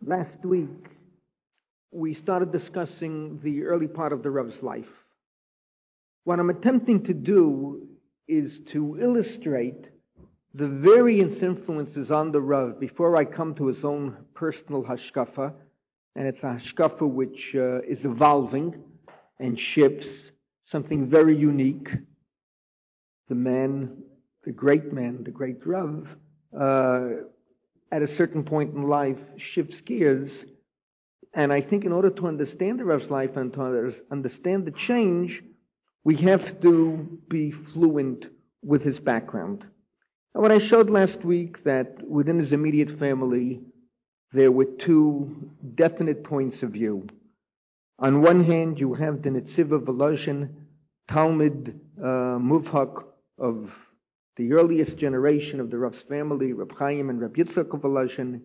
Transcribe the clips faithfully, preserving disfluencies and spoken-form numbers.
Last week, we started discussing the early part of the Rav's life. What I'm attempting to do is to illustrate the various influences on the Rav before I come to his own personal hashkafa, and it's a hashkafa which uh, is evolving and shifts, something very unique. The man, the great man, the great Rav, uh, at a certain point in life shifts gears. And I think in order to understand the Rav's life and to understand the change, we have to be fluent with his background. And what I showed last week, that within his immediate family, there were two definite points of view. On one hand, you have the Netziv of Volozhin, Talmud uh, Muvhak of the earliest generation of the Rav's family, Reb Chaim and Reb Yitzchak of Volozhin.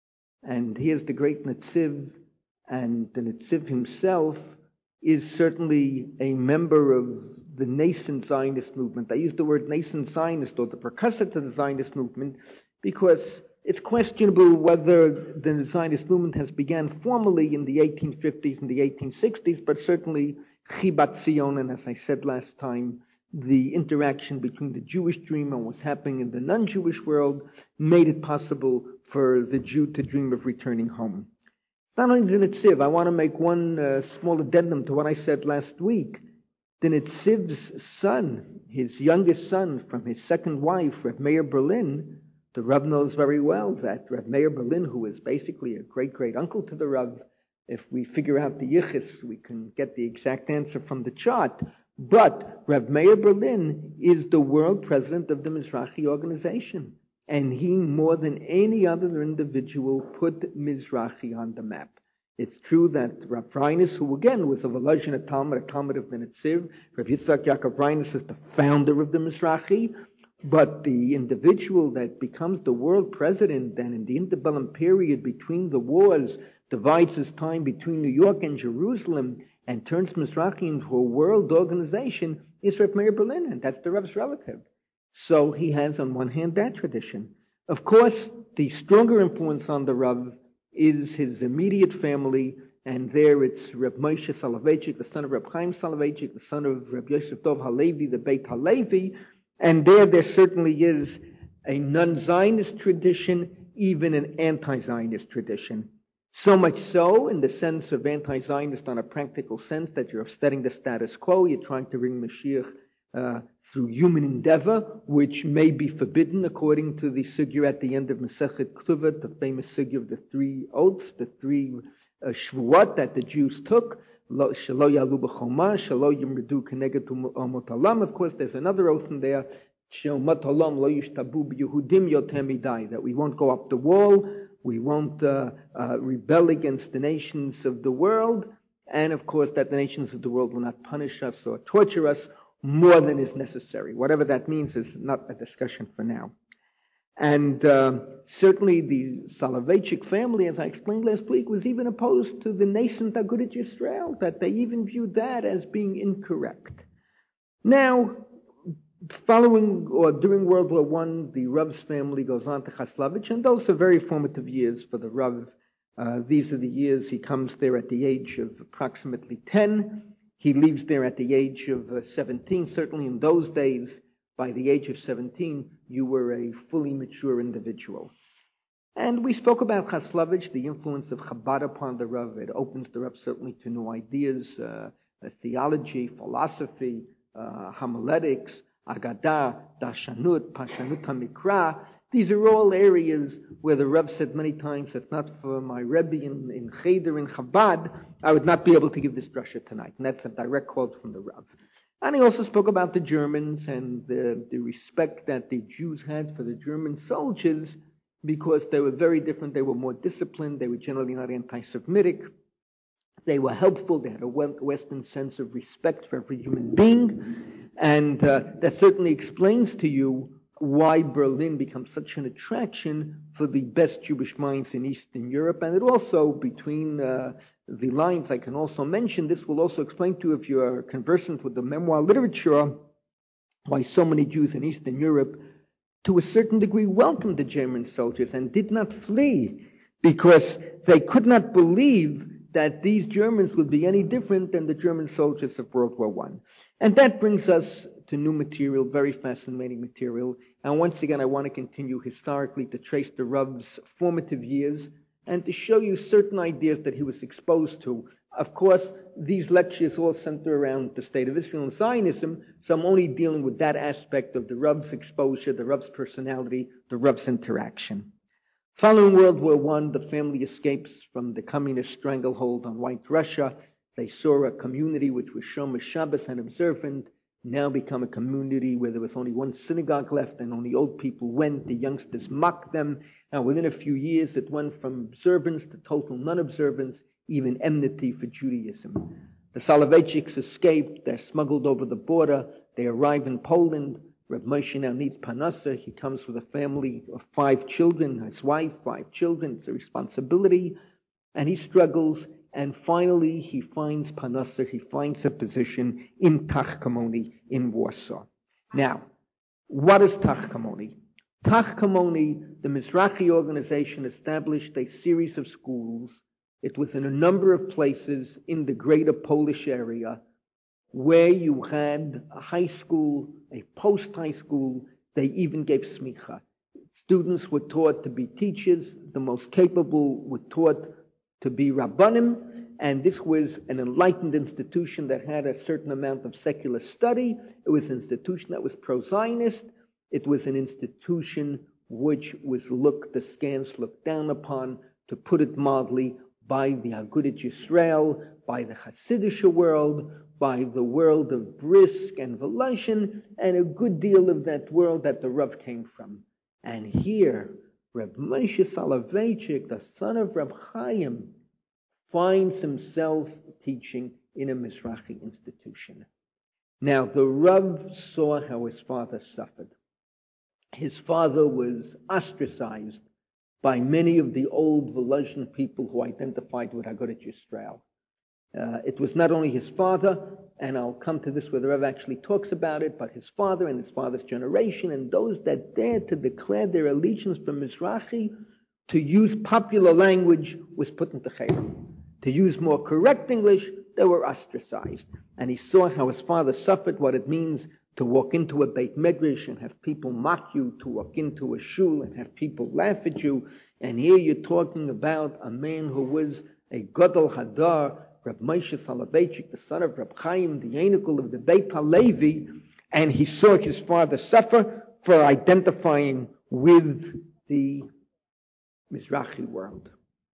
And here's the great Netziv, and the Netziv himself is certainly a member of the nascent Zionist movement. I use the word nascent Zionist, or the precursor to the Zionist movement, because it's questionable whether the Zionist movement has begun formally in the eighteen fifties and the eighteen sixties, but certainly Chibat Zion, and as I said last time, the interaction between the Jewish dream and what's happening in the non-Jewish world made it possible for the Jew to dream of returning home. It's not only the Netziv. I want to make one uh, small addendum to what I said last week. The Netziv's son, his youngest son from his second wife, Reb Meir Berlin, the Rav knows very well that Reb Meir Berlin, who is basically a great-great-uncle to the Rav, if we figure out the yichus, we can get the exact answer from the chart. But Reb Meir Berlin is the world president of the Mizrahi organization. And he, more than any other individual, put Mizrahi on the map. It's true that Rav Reines, who again was a Volozhin, a Talmud, a Talmud of the Netziv, Rav Yitzchak Yaakov Reines is the founder of the Mizrahi, but the individual that becomes the world president then in the interbellum period between the wars, divides his time between New York and Jerusalem, and turns Mizrahi into a world organization, is Reb Meir Berlin, and that's the Rav's relative. So he has, on one hand, that tradition. Of course, the stronger influence on the Rav is his immediate family, and there it's Reb Moshe Soloveitchik, the son of Reb Chaim Soloveitchik, the son of Reb Yosef Dov Halevi, the Beit Halevi, and there there certainly is a non-Zionist tradition, even an anti-Zionist tradition. So much so, in the sense of anti-Zionist on a practical sense, that you're upsetting the status quo, you're trying to bring Mashiach uh, through human endeavor, which may be forbidden according to the sugya at the end of Masechet Ketuvot, the famous sugya of the three oaths, the three uh, shvuot that the Jews took. Shelo yalu b'choma, shelo yimredu keneged umot haolam. Of course, there's another oath in there, she'umot haolam lo yishtabu b'Yehudim yoter midai, that we won't go up the wall, we won't uh, uh, rebel against the nations of the world, and of course that the nations of the world will not punish us or torture us more than is necessary. Whatever that means is not a discussion for now. And uh, certainly the Soloveitchik family, as I explained last week, was even opposed to the nascent Agudat Yisrael, that they even viewed that as being incorrect. Now, following or during World War One, the Rav's family goes on to Chaslovich, and those are very formative years for the Rav. Uh, these are the years he comes there at the age of approximately ten. He leaves there at the age of uh, seventeen. Certainly in those days, by the age of seventeen, you were a fully mature individual. And we spoke about Chaslovich, the influence of Chabad upon the Rav. It opens the Rav certainly to new ideas, uh, theology, philosophy, uh, homiletics, Agadah, Dashanut, Pashanut HaMikra. These are all areas where the Rav said many times, if not for my Rebbe in, in Cheder in Chabad, I would not be able to give this drasha tonight. And that's a direct quote from the Rav. And he also spoke about the Germans and the, the respect that the Jews had for the German soldiers, because they were very different. They were more disciplined. They were generally not anti-Semitic. They were helpful. They had a Western sense of respect for every human being. And uh, that certainly explains to you why Berlin becomes such an attraction for the best Jewish minds in Eastern Europe. And it also, between uh, the lines, I can also mention, this will also explain to you, if you are conversant with the memoir literature, why so many Jews in Eastern Europe, to a certain degree, welcomed the German soldiers and did not flee because they could not believe that these Germans would be any different than the German soldiers of World War One. And that brings us to new material, very fascinating material. And once again, I want to continue historically to trace the Rav's formative years and to show you certain ideas that he was exposed to. Of course, these lectures all center around the state of Israel and Zionism, so I'm only dealing with that aspect of the Rav's exposure, the Rav's personality, the Rav's interaction. Following World War One, the family escapes from the communist stranglehold on White Russia. They saw a community which was Shomer Shabbos and observant, now become a community where there was only one synagogue left and only old people went. The youngsters mocked them. And within a few years, it went from observance to total non-observance, even enmity for Judaism. The Soloveitchiks escaped. They're smuggled over the border. They arrive in Poland. Reb Moshe now needs parnasa. He comes with a family of five children, his wife, five children. It's a responsibility. And he struggles. And finally, he finds parnasa. He finds a position in Tachkamoni in Warsaw. Now, what is Tachkamoni? Tachkamoni, the Mizrahi organization, established a series of schools. It was in a number of places in the greater Polish area where you had a high school, a post-high school. They even gave smicha. Students were taught to be teachers. The most capable were taught to be rabbanim. And this was an enlightened institution that had a certain amount of secular study. It was an institution that was pro-Zionist. It was an institution which was looked, askance looked down upon, to put it mildly, by the Agudat Yisrael, by the Hasidic world, by the world of Brisk and Voloshin, and a good deal of that world that the Rav came from. And here, Reb Moshe Soloveitchik, the son of Reb Chaim, finds himself teaching in a Mizrahi institution. Now, the Rav saw how his father suffered. His father was ostracized by many of the old Voloshin people who identified with Agudat Yisrael. Uh, it was not only his father, and I'll come to this where the Rav actually talks about it, but his father and his father's generation, and those that dared to declare their allegiance for Mizrahi, to use popular language, was put into chayim. To use more correct English, they were ostracized. And he saw how his father suffered, what it means to walk into a Beit Medrash and have people mock you, to walk into a shul and have people laugh at you. And here you're talking about a man who was a Gadol Hadar, Reb Moshe Soloveitchik, the son of Reb Chaim, the Einikul of the Beit HaLevi, and he saw his father suffer for identifying with the Mizrahi world.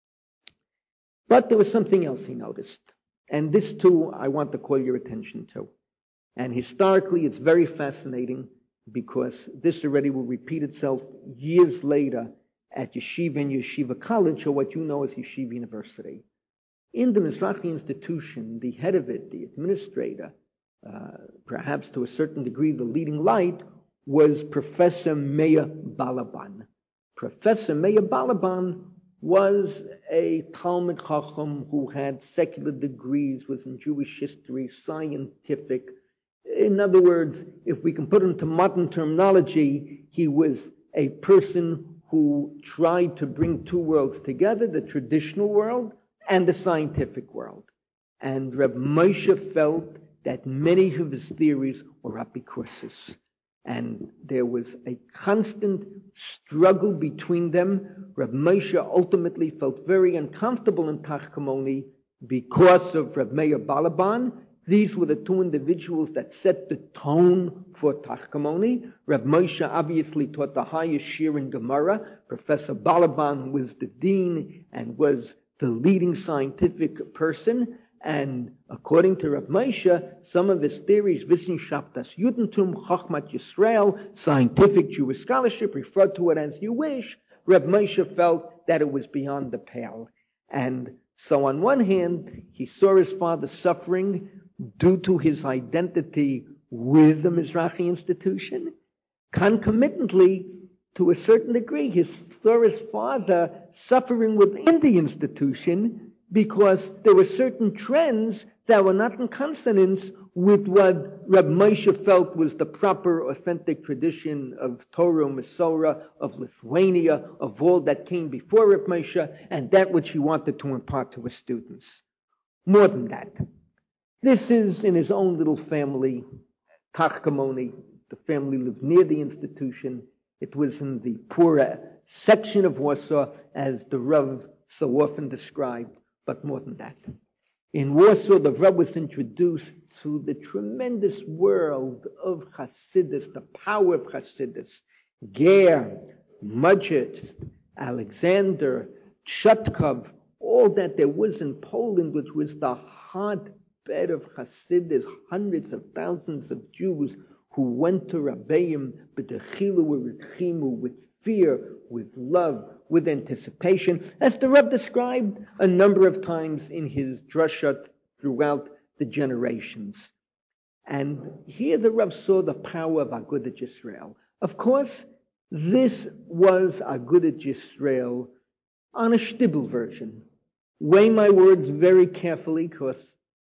But there was something else he noticed. And this too, I want to call your attention to. And historically, it's very fascinating because this already will repeat itself years later at Yeshiva and Yeshiva College, or what you know as Yeshiva University. In the Mizrahi institution, the head of it, the administrator, uh, perhaps to a certain degree the leading light, was Professor Meir Balaban. Professor Meir Balaban was a Talmud Chacham who had secular degrees, was in Jewish history, scientific. In other words, if we can put it into modern terminology, he was a person who tried to bring two worlds together, the traditional world and the scientific world. And Reb Moshe felt that many of his theories were apikoursis. And there was a constant struggle between them. Reb Moshe ultimately felt very uncomfortable in Tachkamoni because of Reb Meir Balaban. These were the two individuals that set the tone for Tachkamoni. Reb Moshe obviously taught the highest shir in Gemara. Professor Balaban was the dean and was the leading scientific person. And according to Reb Moshe, some of his theories, Wissenschaft, Judentum, Chochmat Yisrael, scientific Jewish scholarship, refer to it as you wish. Reb Moshe felt that it was beyond the pale. And so on one hand, he saw his father suffering due to his identity with the Mizrahi institution. Concomitantly, to a certain degree, he saw his father suffering within the institution because there were certain trends that were not in consonance with what Reb Moshe felt was the proper, authentic tradition of Torah, Masorah, of Lithuania, of all that came before Reb Moshe, and that which he wanted to impart to his students. More than that, this is in his own little family, Tachkamoni. The family lived near the institution. It was in the poorer section of Warsaw, as the Rav so often described, but more than that. In Warsaw, the Rav was introduced to the tremendous world of Hasidus, the power of Hasidus. Ger, Majest, Alexander, Chutkov, all that there was in Poland, which was the hotbed of Hasidus, hundreds of thousands of Jews who went to Rabbeim, b'techilu u'ritchimu, with fear, with love, with anticipation, as the Rav described a number of times in his drashat throughout the generations. And here the Rav saw the power of Agudat Yisrael. Of course, this was Agudat Yisrael on a shtibel version. Weigh my words very carefully, because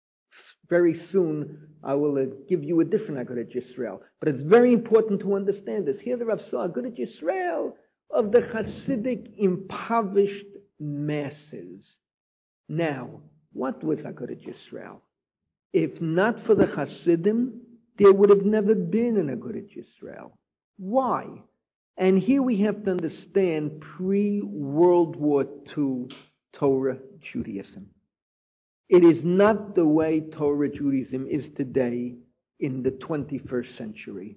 very soon I will uh, give you a different Agudat Yisrael. But it's very important to understand this. Here the Rav saw Agudat Yisrael of the Hasidic impoverished masses. Now, what was Agudat Yisrael? If not for the Hasidim, there would have never been an Agudat Yisrael. Why? And here we have to understand pre-World War Two Torah Judaism. It is not the way Torah Judaism is today in the twenty-first century.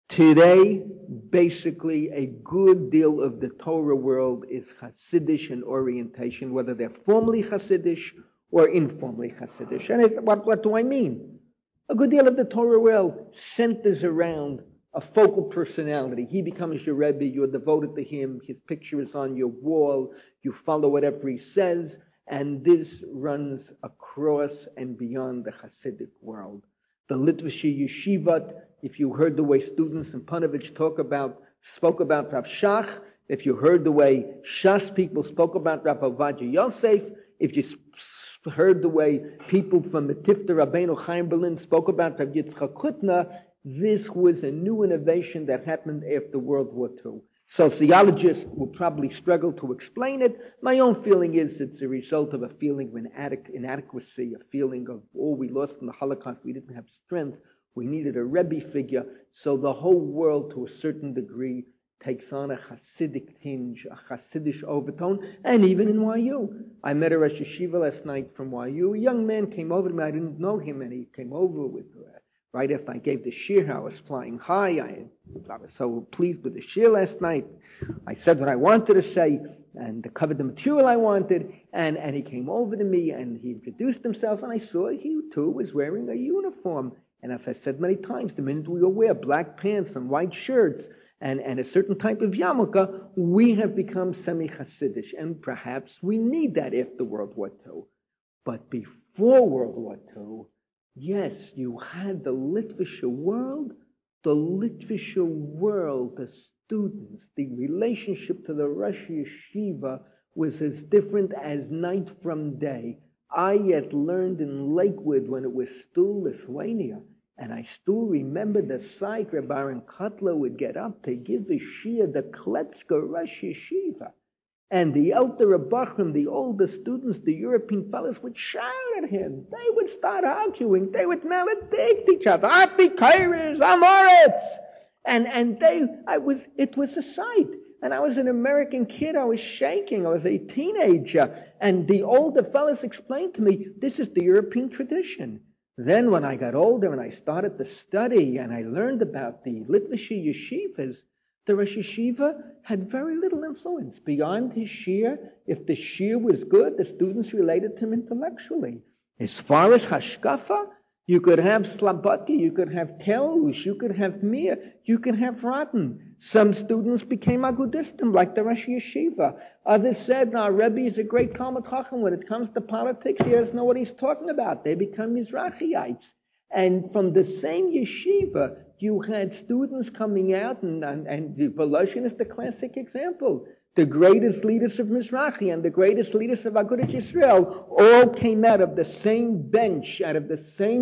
Today, basically, a good deal of the Torah world is Hasidish in orientation, whether they're formally Hasidish or informally Hasidish. And it, what, what do I mean? A good deal of the Torah world centers around a focal personality. He becomes your Rebbe, you're devoted to him, his picture is on your wall, you follow whatever he says, and this runs across and beyond the Hasidic world. The Litvishi Yeshivat, if you heard the way students in Panovich talk about, spoke about Rav Shach, if you heard the way Shas people spoke about Rav Ovadia Yosef, if you sp- heard the way people from the Tifta Rabbeinu Chaim Berlin spoke about Rav Yitzchak Kutner, this was a new innovation that happened after World War Two. Sociologists will probably struggle to explain it. My own feeling is it's a result of a feeling of inadequ- inadequacy, a feeling of, oh, we lost in the Holocaust, we didn't have strength, we needed a Rebbe figure. So the whole world, to a certain degree, takes on a Hasidic tinge, a Hasidish overtone, and even in Y U. I met a Rosh Yeshiva last night from Y U. A young man came over to me, I didn't know him, and he came over with uh, right after I gave the shir, I was flying high. I, I was so pleased with the shir last night. I said what I wanted to say and covered the material I wanted. And, and he came over to me and he introduced himself. And I saw he too was wearing a uniform. And as I said many times, the minute we all wear black pants and white shirts and, and a certain type of yarmulke, we have become semi-Hasidish. And perhaps we need that after World War Two. But before World War Two, yes, you had the Litvische world, the Litvische world, the students, the relationship to the Rosh Yeshiva was as different as night from day. I yet learned in Lakewood when it was still Lithuania, and I still remember the sight where Baron Kotler would get up to give a shir, the Kletska Rosh Yeshiva. And the elder Rebachim, the older students, the European fellows would shout at him. They would start arguing. They would maledict each other. Api Kairis, Amoritz! And, and they, I was, it was a sight. And I was an American kid. I was shaking. I was a teenager. And the older fellows explained to me, this is the European tradition. Then when I got older and I started to study and I learned about the Litvishi yeshivas, the Rosh Yeshiva had very little influence. Beyond his shir, if the shir was good, the students related to him intellectually. As far as Hashkafa, you could have Slabotki, you could have Telush, you could have Mir, you could have Rotten. Some students became Agudistim, like the Rosh Yeshiva. Others said, our Rebbe is a great Talmud Chacham. When it comes to politics, he doesn't know what he's talking about. They become Mizrahiites. And from the same yeshiva, you had students coming out, and, and, and the Voloshin is the classic example. The greatest leaders of Mizrahi and the greatest leaders of Agudat Yisrael all came out of the same bench, out of the same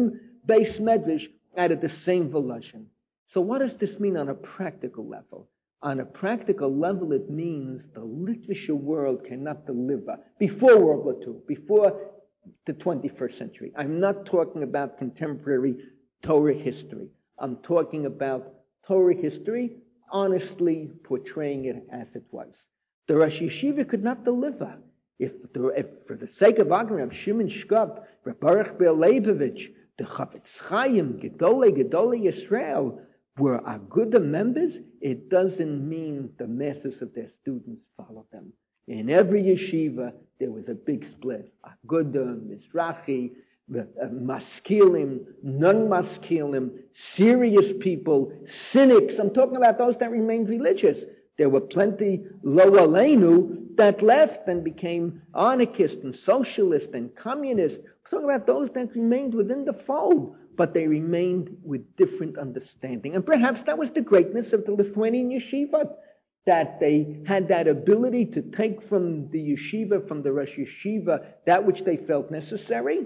Beis Medrash out of the same Voloshin. So what does this mean on a practical level? On a practical level, it means the literature world cannot deliver before World War Two, before the twenty-first century. I'm not talking about contemporary Torah history. I'm talking about Torah history, honestly portraying it as it was. The Rosh Yeshiva could not deliver. If, the, if for the sake of argument, Shimon Shkop, Baruch Ber Leibovich, the Chafetz Chaim, Gedolei, Gedolei Yisrael, were Agudah members, it doesn't mean the masses of their students follow them. In every yeshiva, there was a big split. Agudah, Mizrahi, Maskilim, non-Maskilim, serious people, cynics. I'm talking about those that remained religious. There were plenty, lo aleinu, that left and became anarchist and socialist and communist. I'm talking about those that remained within the fold, but they remained with different understanding. And perhaps that was the greatness of the Lithuanian yeshiva, that they had that ability to take from the yeshiva, from the Rosh Yeshiva, that which they felt necessary,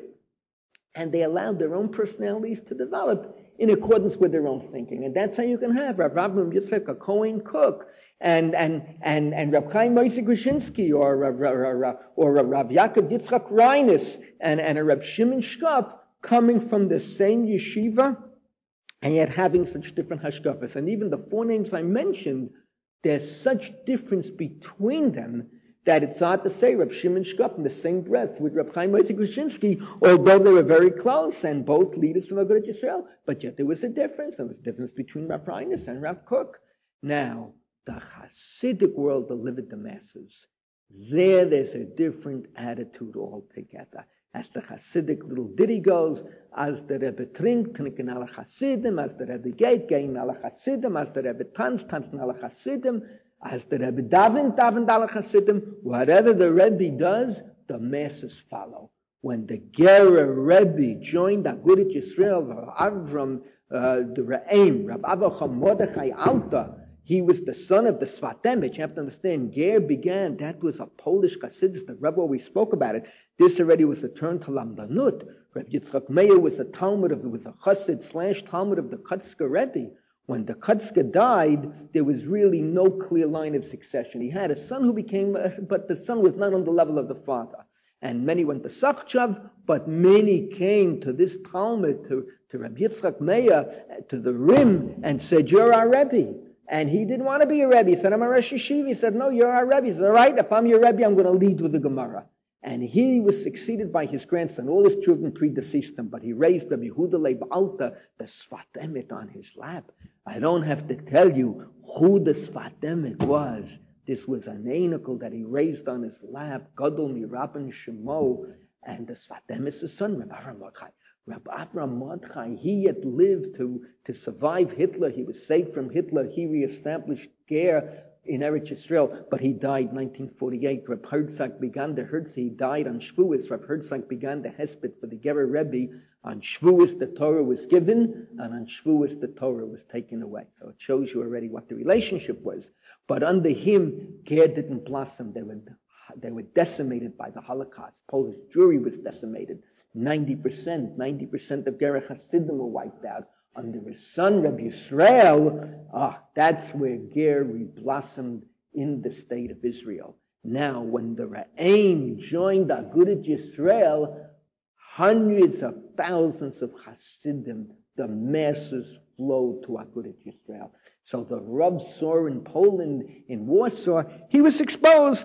and they allowed their own personalities to develop in accordance with their own thinking. And that's how you can have Rav Avram Yitzchak, a Cohen Cook, and and and and Rav Chaim Moshe Grushinsky, or Rav, Rav, or Rav Yaakov Yitzchak Reines, and, and a Rav Shimon Shkop, coming from the same yeshiva, and yet having such different hashkafas. And even the four names I mentioned, there's such difference between them that it's hard to say Rav Shimon Shkop in the same breath with Rav Chaim Moshe Grushinsky, although they were very close and both leaders from Agudat Yisrael, but yet there was a difference. There was a difference between Rav Reines and Rav Kook. Now, the Hasidic world delivered the masses. There, there's a different attitude altogether. As the Hasidic little ditty goes, as the Rebbe trinkt, trinken alle Hasidim, as the Rebbe geht, gehen alle Hasidim, as the Rebbe tanzt, tanzen alle Hasidim, as the Rebbe davent, davent alle Hasidim. Whatever the Rebbe does, the masses follow. When the Gera Rebbe joined Agudat Yisrael, Avram, uh, the Re'im, Rav Avacham Mordechai Alta, he was the son of the Svatemich. You have to understand, Ger began, that was a Polish Chassidus. The Rebbe always spoke about it. This already was a turn to Lamdanut. Reb Yitzchak Meir was a Talmud of, was a Chassid slash Talmud of the Kutzke Rebbe. When the Kutzke died, there was really no clear line of succession. He had a son who became, but the son was not on the level of the father. And many went to Sachchav, but many came to this Talmud, to, to Reb Yitzchak Meir, to the Rim, and said, "You're our Rebbe." And he didn't want to be a Rebbe. He said, "I'm a Rosh Yeshiva." He said, "No, you're our Rebbe." He said, "All right, if I'm your Rebbe, I'm going to lead with the Gemara." And he was succeeded by his grandson. All his children predeceased him, but he raised Rabbi Yehuda Leib Alta, the Sfat Emet, on his lap. I don't have to tell you who the Sfat Emet was. This was an Einikel that he raised on his lap, Gadol Mirabban Shemo, and the Sfat Emet's son, Rabbi Avram Mordechai. Rabbi Avram Mordechai, he had lived to, to survive Hitler. He was saved from Hitler. He reestablished Ger in Eretz Yisrael, but he died in nineteen forty-eight. Reb Herzog began the Herzog. He died on Shavuos. Reb Herzog began the Hesped for the Gerer Rebbe. On Shavuos, the Torah was given, and on Shavuos, the Torah was taken away. So it shows you already what the relationship was. But under him, Ger didn't blossom. They were, they were decimated by the Holocaust. Polish Jewry was decimated. ninety percent, ninety percent of Ger Hasidim were wiped out. Under his son, Rabbi Yisrael, ah, that's where Ger blossomed in the state of Israel. Now, when the Ra'aim joined Agudat Yisrael, hundreds of thousands of Hasidim, the masses flowed to Agudat Yisrael. So the Rav saw in Poland, in Warsaw, he was exposed.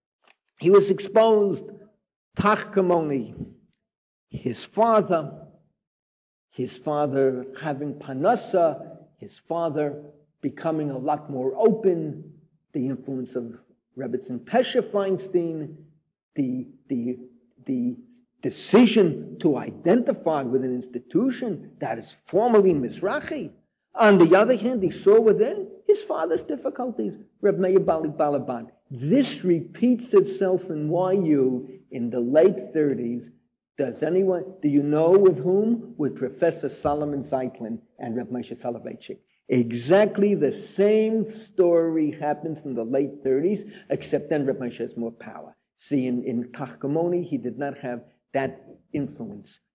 He was exposed. Tachkamoni. His father, his father having panasa, his father becoming a lot more open, the influence of Rebbetzin Pesha Feinstein, the, the, the decision to identify with an institution that is formally Mizrahi. On the other hand, he saw within his father's difficulties, Reb Meir Bali Balaban. This repeats itself in Y U in the late thirties. Does anyone, do you know with whom? With Professor Solomon Zeitlin and Reb Moshe Soloveitchik. Exactly the same story happens in the late thirties, except then Reb Moshe has more power. See, in, in Tachkamoni, he did not have that influence.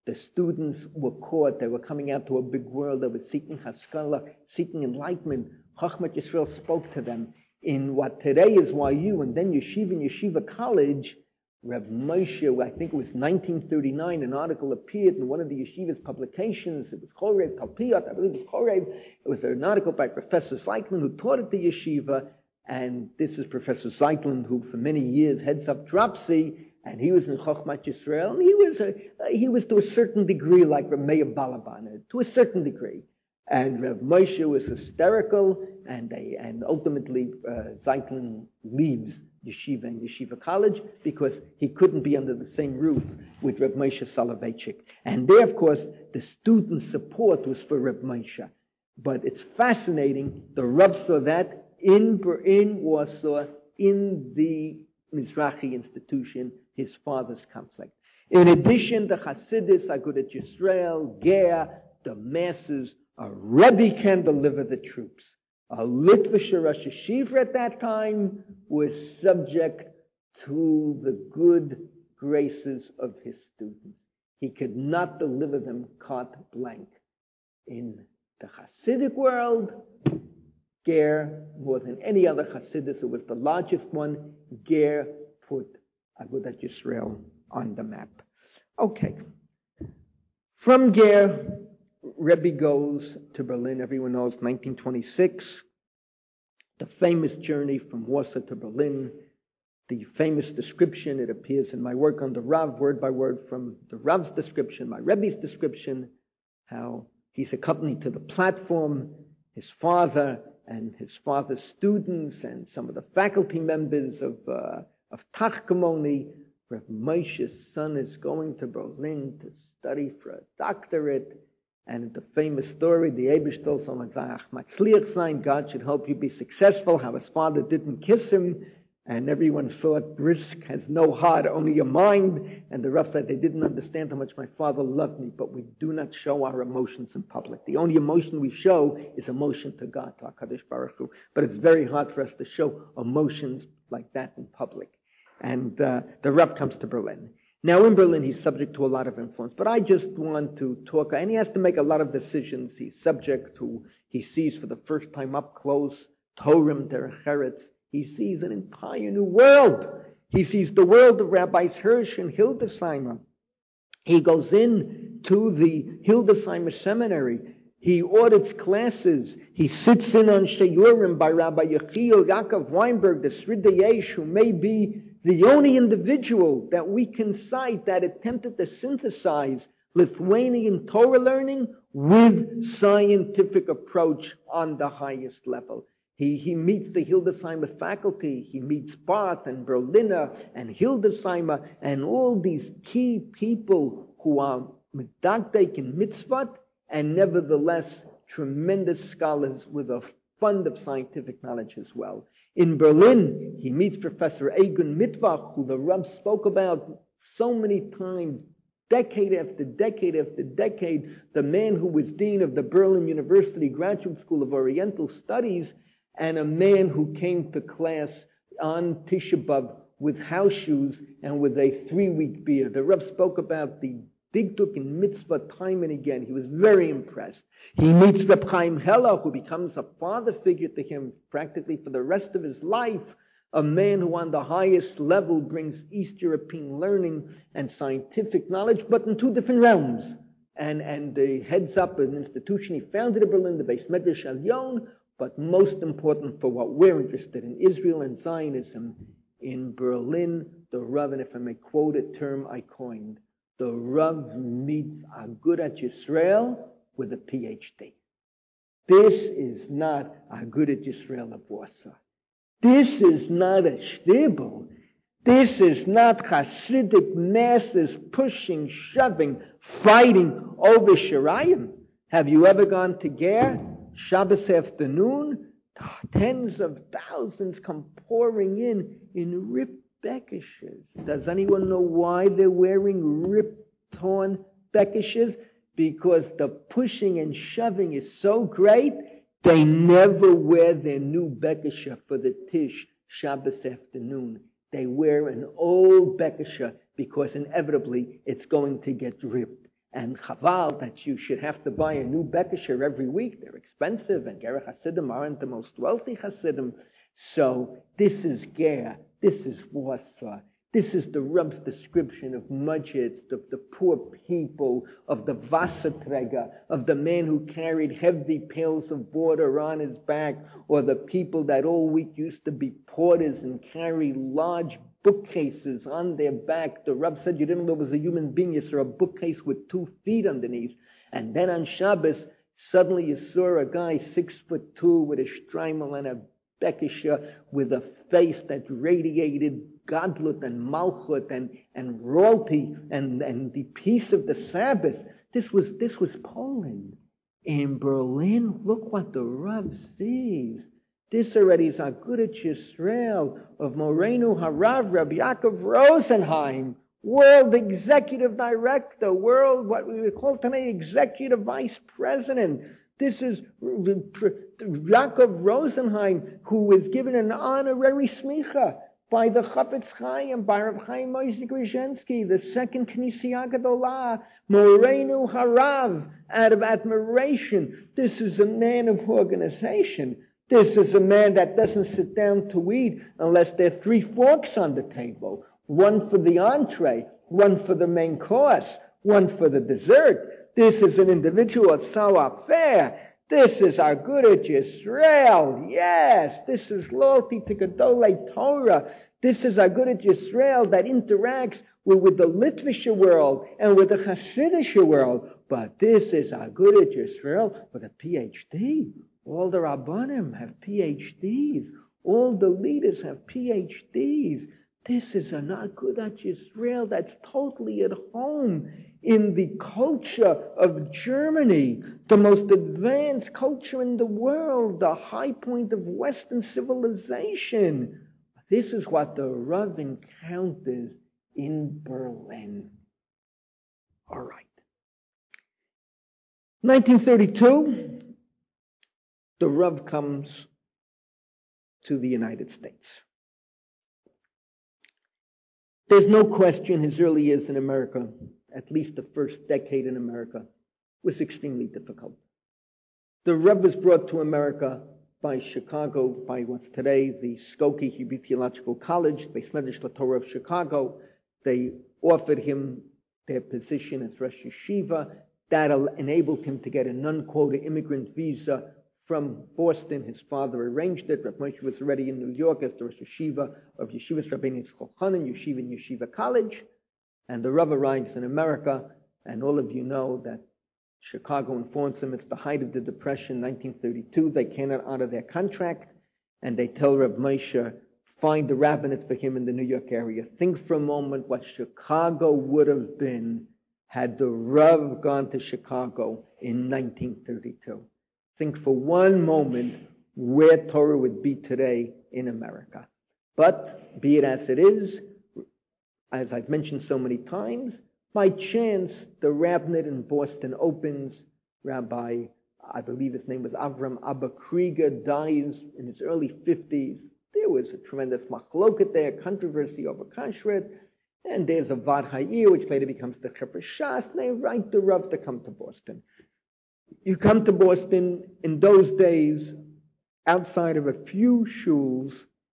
The students were caught. They were coming out to a big world. They were seeking Haskalah, seeking enlightenment. Chochmat Yisrael spoke to them in what today is Y U, and then Yeshiva and Yeshiva College. Reb Moshe, I think it was nineteen thirty-nine, an article appeared in one of the yeshiva's publications. It was Chorev Talpiot, I believe it was Chorev. It was an article by Professor Zeitlin, who taught at the yeshiva, and this is Professor Zeitlin, who for many years heads up Dropsy, and he was in Chochmat Yisrael, and he was a, he was to a certain degree like Reb Meir Balaban, to a certain degree. And Reb Moshe was hysterical, and they, and ultimately uh, Zeitlin leaves Yeshiva and Yeshiva College because he couldn't be under the same roof with Reb Moshe Soloveitchik. And there, of course, the student support was for Reb Moshe. But it's fascinating, the Rav saw that in, in Warsaw, in the Mizrahi institution, his father's complex. In addition, the Hasidus, Agudat Yisrael, Ger, the masses, a Rebbe can deliver the troops. A Litvisher Rosh Yeshiva at that time was subject to the good graces of his students. He could not deliver them carte blanche. In the Hasidic world, Ger, more than any other Hasidus, it was the largest one, Ger put Agudat Yisrael on the map. Okay. From Ger, Rebbe goes to Berlin. Everyone knows nineteen twenty-six, the famous journey from Warsaw to Berlin, the famous description. It appears in my work on the Rav, word by word from the Rav's description, my Rebbe's description, how he's accompanied to the platform, his father and his father's students and some of the faculty members of uh, of Tachkamoni. Reb Moshe's son is going to Berlin to study for a doctorate. And the famous story, the Eibishter soll matzliach sein, God should help you be successful, how his father didn't kiss him, and everyone thought Brisk has no heart, only a mind. And the Rav said they didn't understand how much my father loved me, but we do not show our emotions in public. The only emotion we show is emotion to God, to HaKadosh Baruch Hu. But it's very hard for us to show emotions like that in public. And uh, the Rav comes to Berlin. Now, in Berlin, he's subject to a lot of influence, but I just want to talk, and he has to make a lot of decisions. He's subject to, he sees for the first time up close, Torah Derech Eretz. He sees an entire new world. He sees the world of Rabbis Hirsch and Hildesheimer. He goes in to the Hildesheimer seminary. He audits classes. He sits in on Sheyurim by Rabbi Yechiel Yaakov Weinberg, the Sridei Yesh, who may be the only individual that we can cite that attempted to synthesize Lithuanian Torah learning with scientific approach on the highest level. He, he meets the Hildesheimer faculty. He meets Barth and Berliner and Hildesheimer and all these key people who are medakdek in mitzvot and nevertheless tremendous scholars with a fund of scientific knowledge as well. In Berlin, he meets Professor Egon Mitvach, who the Rav spoke about so many times, decade after decade after decade, the man who was dean of the Berlin University Graduate School of Oriental Studies, and a man who came to class on Tisha B'Av with house shoes and with a three-week beard. The Rav spoke about the Digduk in mitzvah time and again. He was very impressed. He meets Reb Chaim Heller, who becomes a father figure to him practically for the rest of his life, a man who on the highest level brings East European learning and scientific knowledge, but in two different realms. And, and uh, heads up an institution he founded in Berlin, the Beis Medrash Elyon, but most important for what we're interested in, Israel and Zionism. In Berlin, the Rav, and if I may quote a term I coined, the Rav meets Agudat Yisrael with a P H D. This is not Agudat Yisrael of Warsaw. This is not a shtibel. This is not Hasidic masses pushing, shoving, fighting over Shirayim. Have you ever gone to Ger? Shabbos afternoon, tens of thousands come pouring in in ripped bekishes. Does anyone know why they're wearing ripped, torn bekishes? Because the pushing and shoving is so great, they never wear their new bekisha for the Tish Shabbos afternoon. They wear an old bekisha because inevitably it's going to get ripped. and chaval that you should have to buy a new Bekisher every week. They're expensive, and Ger Hasidim aren't the most wealthy Hasidim. So this is Ger, this is Warsaw. This is the Reb's description of Mudgets, of the poor people, of the Wasserträger, of the man who carried heavy pails of water on his back, or the people that all week used to be porters and carry large bookcases on their back. The Reb said you didn't know it was a human being. You saw a bookcase with two feet underneath. And then on Shabbos, suddenly you saw a guy six foot two with a streimel and a Bekisher with a face that radiated Gadlut and Malchut and, and royalty and, and the peace of the Sabbath. This was, this was Poland. In Berlin, look what the Rav sees. This already is Agudat Yisrael of Moreno Harav Rabbi Yaakov Rosenheim, World Executive Director, World, what we would call today Executive Vice President. This is Yaakov Rosenheim, who was given an honorary smicha by the Chafetz Chaim, by Rav Chaim Moshe Grzhinsky, the second Knesiyah Gedolah, Moreno Harav, out of admiration. This is a man of organization. This is a man that doesn't sit down to eat unless there are three forks on the table. One for the entree, one for the main course, one for the dessert. This is an individual at Salah Fair. This is Agudat Yisrael. Yes, this is loyalty to Gedolei Torah. This is Agudat Yisrael that interacts with, with the Litvische world and with the Hasidic world. But this is Agudat Yisrael with a P H D. All the Rabbanim have P H Ds. All the leaders have P H Ds. This is an Agudat Yisrael that's totally at home in the culture of Germany, the most advanced culture in the world, the high point of Western civilization. This is what the Rav encounters in Berlin. All right. nineteen thirty-two, the Rav comes to the United States. There's no question his early years in America, at least the first decade in America, was extremely difficult. The Rebbe was brought to America by Chicago, by what's today the Skokie Hebrew Theological College, Beis Medrash LaTorah of Chicago. They offered him their position as Rosh Yeshiva. That enabled him to get a non-quota immigrant visa from Boston. His father arranged it. Rav Moshe was already in New York as the Rosh Yeshiva of Yeshivas Rabbeinu Yitzchok Chanan, Yeshiva and Yeshiva College. And the Rav arrives in America, and all of you know that Chicago informs him it's the height of the Depression, nineteen thirty-two. They cannot honor their contract, and they tell Rav Moshe, find the rabbinate for him in the New York area. Think for a moment what Chicago would have been had the Rav gone to Chicago in nineteen thirty-two. Think for one moment where Torah would be today in America. But be it as it is, as I've mentioned so many times, by chance, the rabbinate in Boston opens. Rabbi, I believe his name was Avram Abba Krieger, dies in his early fifties. There was a tremendous machloket there, controversy over kashrut, and there's a Vad Ha'ir, which later becomes the Chipra Shas, and they write the Rav to come to Boston. You come to Boston, in those days, outside of a few shuls,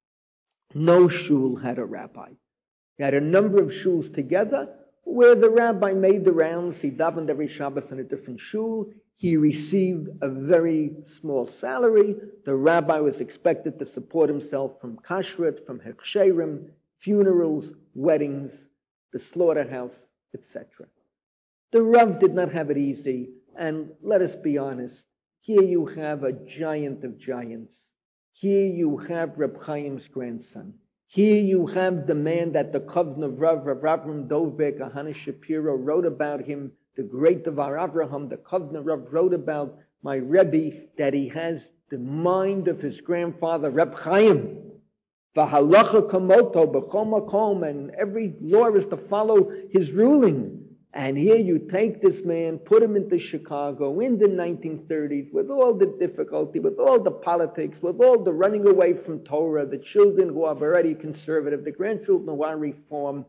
no shul had a rabbi. You had a number of shuls together, where the rabbi made the rounds. He davened every Shabbos in a different shul. He received a very small salary. The rabbi was expected to support himself from kashrut, from hechsherim, funerals, weddings, the slaughterhouse, et cetera. The Rav did not have it easy, and let us be honest, here you have a giant of giants. Here you have Reb Chaim's grandson. Here you have the man that the Kovna of Rav, Rav Avram Dovbek, Ahana Shapiro wrote about him, the great Devar Avraham, the Kovna Rav wrote about my Rebbe, that he has the mind of his grandfather, Reb Chaim. V'halacha kamoto b'chol makom, and every law is to follow his ruling. And here you take this man, put him into Chicago in the nineteen thirties, with all the difficulty, with all the politics, with all the running away from Torah, the children who are already conservative, the grandchildren who are reform.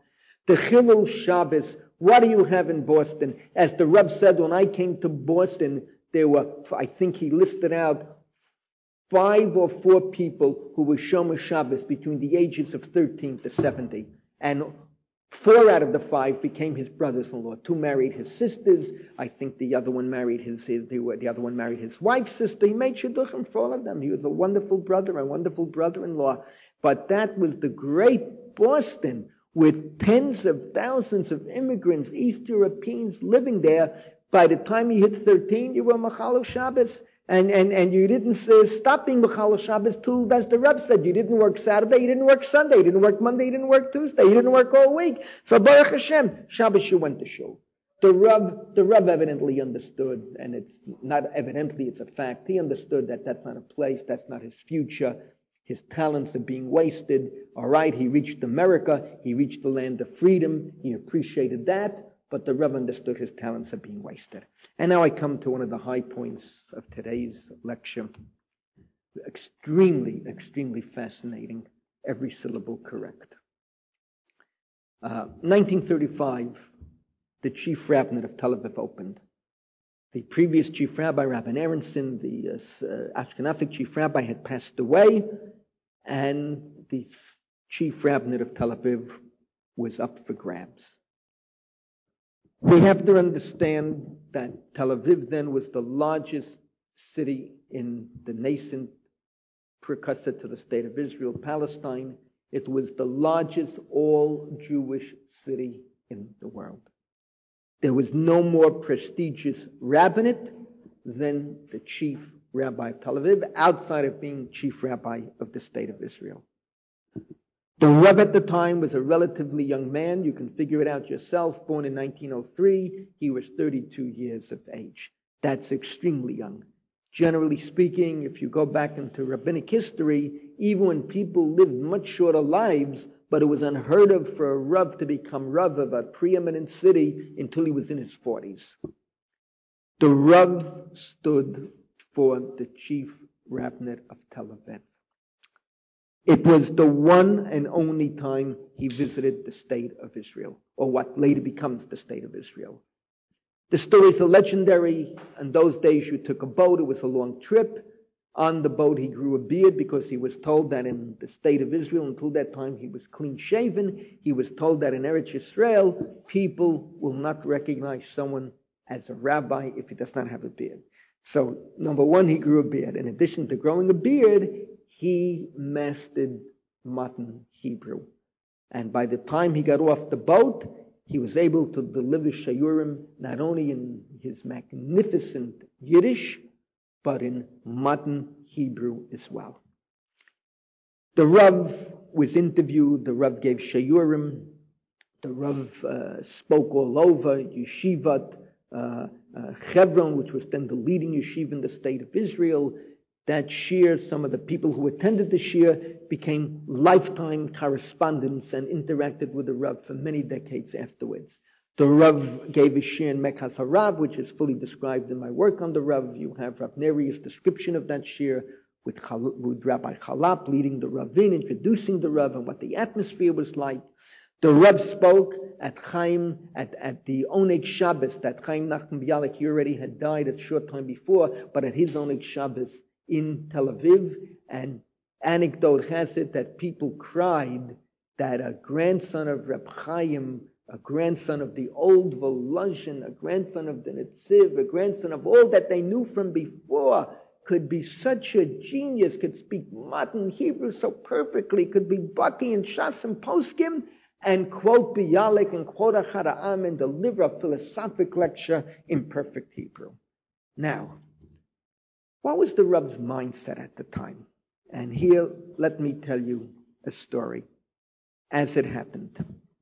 The Chilul Shabbos, what do you have in Boston? As the Reb said, when I came to Boston, there were, I think he listed out, five or four people who were Shomer Shabbos between the ages of thirteen to seventy. And four out of the five became his brothers-in-law. Two married his sisters. I think the other one married his, his the, the other one married his wife's sister. He made shidduchim for all of them. He was a wonderful brother, a wonderful brother-in-law. But that was the great Boston, with tens of thousands of immigrants, East Europeans living there. By the time you hit thirteen, you were Machalo Shabbos. And, and, and you didn't uh, stop being Machalo Shabbos till, as the Reb said, you didn't work Saturday, you didn't work Sunday, you didn't work Monday, you didn't work Tuesday, you didn't work all week. So Baruch Hashem, Shabbos you went to shul. The Reb, the Reb evidently understood, and it's not evidently, it's a fact, he understood that that's not a place, that's not his future. His talents are being wasted. All right, he reached America, he reached the land of freedom, he appreciated that. But the Rebbe understood his talents are being wasted. And now I come to one of the high points of today's lecture. Extremely, extremely fascinating. Every syllable correct. Uh, nineteen thirty-five, the chief rabbinate of Tel Aviv opened. The previous chief rabbi, Rabbi Aronson, the uh, Ashkenazic chief rabbi, had passed away, and the chief rabbinate of Tel Aviv was up for grabs. We have to understand that Tel Aviv then was the largest city in the nascent precursor to the state of Israel, Palestine. It was the largest all-Jewish city in the world. There was no more prestigious rabbinate than the chief rabbi of Tel Aviv, outside of being chief rabbi of the state of Israel. The Rebbe at the time was a relatively young man. You can figure it out yourself. Born in nineteen oh three, he was thirty-two years of age. That's extremely young. Generally speaking, if you go back into rabbinic history, even when people lived much shorter lives, but it was unheard of for a Rav to become Rav of a preeminent city until he was in his forties. The Rav stood for the chief rabbinate of Tel Aviv. It was the one and only time he visited the state of Israel, or what later becomes the state of Israel. The stories are legendary. In those days, you took a boat. It was a long trip. On the boat, he grew a beard because he was told that in the state of Israel, until that time, he was clean-shaven. He was told that in Eretz Yisrael, people will not recognize someone as a rabbi if he does not have a beard. So, number one, he grew a beard. In addition to growing a beard, he mastered modern Hebrew. And by the time he got off the boat, he was able to deliver Shayurim not only in his magnificent Yiddish, but in modern Hebrew as well. The Rav was interviewed, the Rav gave Shayurim, the Rav uh, spoke all over Yeshivat, uh, uh, Hebron, which was then the leading yeshiva in the state of Israel. That shir, some of the people who attended the shir became lifetime correspondents and interacted with the Rav for many decades afterwards. The Rav gave a shir in Mekas HaRav, which is fully described in my work on the Rav. You have Rav Neri's description of that shir with, with Rabbi Chalap leading the Ravin, introducing the Rav and what the atmosphere was like. The Rav spoke at Chaim, at, at the Oneg Shabbos, that Chaim Nachman Bialik, he already had died a short time before, but at his Oneg Shabbos in Tel Aviv, and anecdote has it that people cried that a grandson of Reb Chaim, a grandson of the old Volozhin, a grandson of the Netziv, a grandson of all that they knew from before, could be such a genius, could speak modern Hebrew so perfectly, could be Baki and Shas and Poskim, and quote Bialik and quote Achad Ha'am and deliver a philosophic lecture in perfect Hebrew. Now, what was the Rav's mindset at the time? And here, let me tell you a story as it happened.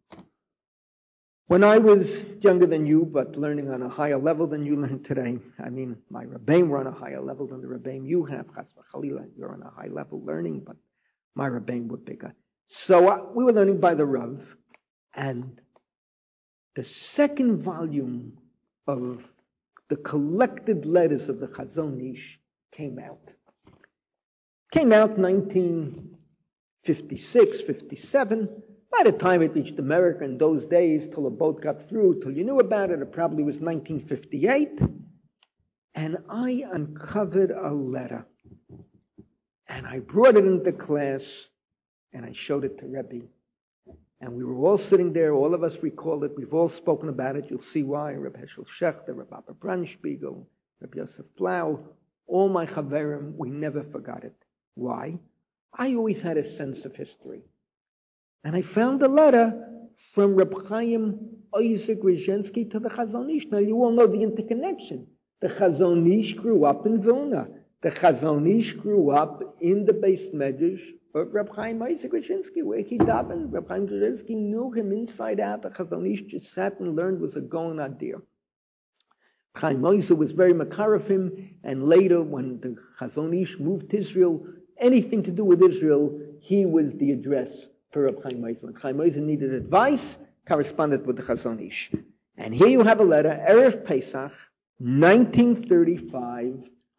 When I was younger than you, but learning on a higher level than you learn today, I mean, my Rebbeim were on a higher level than the Rebbeim you have, Chas v'Chalila, you're on a high level learning, but my Rebbeim were bigger. So uh, we were learning by the Rav, and the second volume of the collected letters of the Chazon Ish came out. Came out nineteen fifty-six, fifty-seven. By the time it reached America in those days, till a boat got through, till you knew about it, it probably was nineteen fifty-eight. And I uncovered a letter. And I brought it into class, and I showed it to Rebbe. And we were all sitting there. All of us recall it. We've all spoken about it. You'll see why. Reb Heschel Shechter, Reb Abba Brandspiegel, Reb Yosef Blau, all my chaverim, we never forgot it. Why? I always had a sense of history. And I found a letter from Reb Chaim Isaac Grzhinsky to the Chazon Ish. Now, you all know the interconnection. The Chazon Ish grew up in Vilna. The Chazon Ish grew up in the Beis Medrash of Reb Chaim Isaac Grzhinsky, where he davened. Reb Chaim Grzhinsky knew him inside out. The Chazon Ish just sat and learned, was a going idea. Chaim Isaac was very makar of him, and later, when the Chazon Ish moved to Israel, anything to do with Israel, he was the address for Reb Chaim Isaac. When Chaim Isaac needed advice, corresponded with the Chazon Ish. And here you have a letter, Erev Pesach, nineteen thirty-five,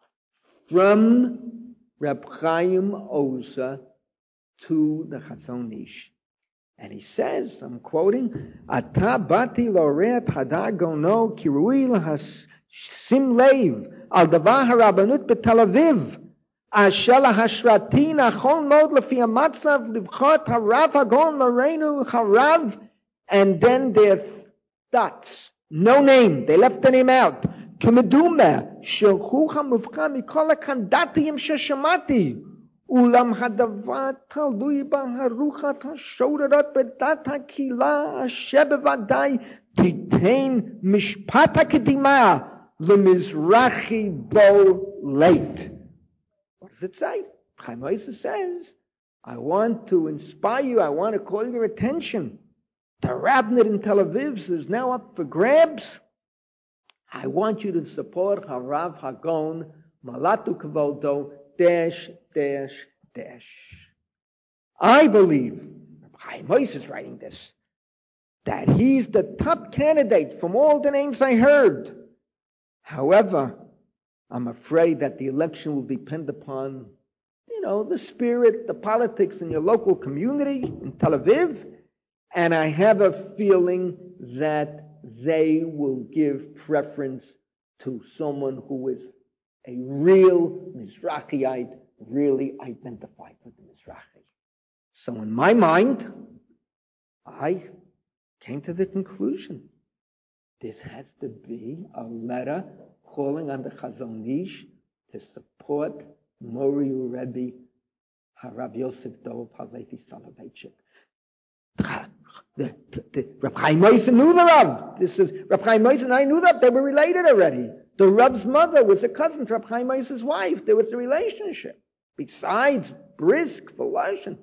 from Reb Chaim Oza to the Chazon Ish. And he says, I'm quoting, Ata bati loreat hadar gono kirui lahasim leiv al davar harabanut betel Aviv asher lahashrati nachon mod lefi hamatzav livchot harav hagon loreinu harav. And then their dots, no name, they left the name out. K'medume shechucha mufka mikol hakandatiyim sheshamati. Ulam hadavar talui baharuchat hashodarat bedat hakila asher bevadai titain mishpat hakidima lemizrachi bo late. What does it say? Chaim Oza says, I want to inspire you, I want to call your attention. The Rabnit in Tel Aviv is now up for grabs. I want you to support Harav Hagon Malatu Kavoldo dash, dash, dash. I believe, Chaim Oza is writing this, that he's the top candidate from all the names I heard. However, I'm afraid that the election will depend upon, you know, the spirit, the politics in your local community in Tel Aviv, and I have a feeling that they will give preference to someone who is a real Mizrahiite, really identified with the Mizrahi. So in my mind, I came to the conclusion, this has to be a letter calling on the Chazon Ish to support Moriu Rebbe Harav Yosef Dov Halevi Soloveitchik. The, the, the, Reb Chaim Oza knew the Rav. This is Reb Chaim Oza and I knew that they were related already. The Rav's mother was a cousin to Reb Chaim Oza's wife. There was a relationship. Besides, brisk, Voloshin.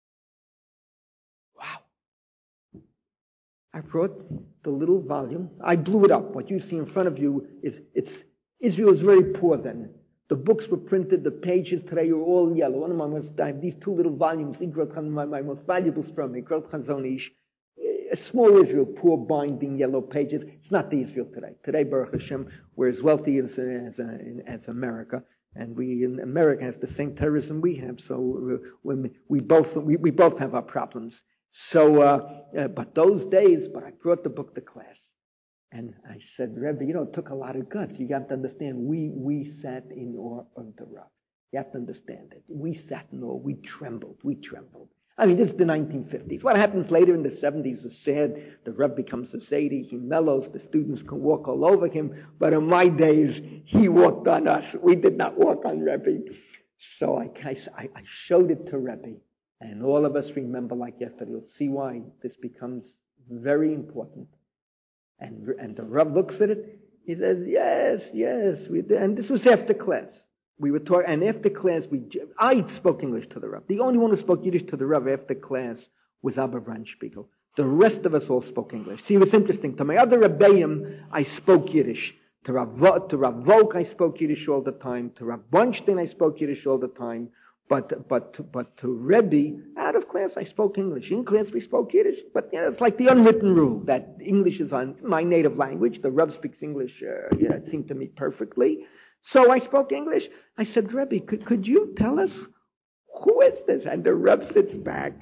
Wow. I brought the little volume. I blew it up. What you see in front of you is, it's, Israel is very poor then. The books were printed, the pages today are all yellow. One of my most, I have these two little volumes, my, my most valuables from me, Grot Chazon Ish. A small Israel, poor binding, yellow pages. It's not the Israel today. Today, Baruch Hashem, we're as wealthy as, as, as America. And we, in America has the same terrorism we have. So we, we, both, we, we both have our problems. So, uh, uh, but those days, but I brought the book to class. And I said, Rebbe, you know, it took a lot of guts. You have to understand, we we sat in awe of the Rav. You have to understand it. We sat in awe. We trembled. We trembled. I mean, this is the nineteen fifties. What happens later in the seventies is sad. The Rav becomes a Zadie. He mellows. The students can walk all over him. But in my days, he walked on us. We did not walk on Rebbe. So I, I, I showed it to Rebbe. And all of us remember like yesterday. You'll see why this becomes very important. And, and the Rav looks at it. He says, yes, yes. We did. And this was after class. We were talking, and after class, we I spoke English to the Rav. The only one who spoke Yiddish to the Rav after class was Abba Brandspiegel. The rest of us all spoke English. See, it was interesting. To my other Rebbeim, I spoke Yiddish. To Rav, to Rav Volk, I spoke Yiddish all the time. To Rav Bunstein, I spoke Yiddish all the time. But but but to Rebbe, out of class, I spoke English. In class, we spoke Yiddish. But you know, it's like the unwritten rule that English is on my native language. The Rebbe speaks English, uh, you know, it seemed to me perfectly. So I spoke English. I said, Rebbe, could, could you tell us who is this? And the Rebbe sits back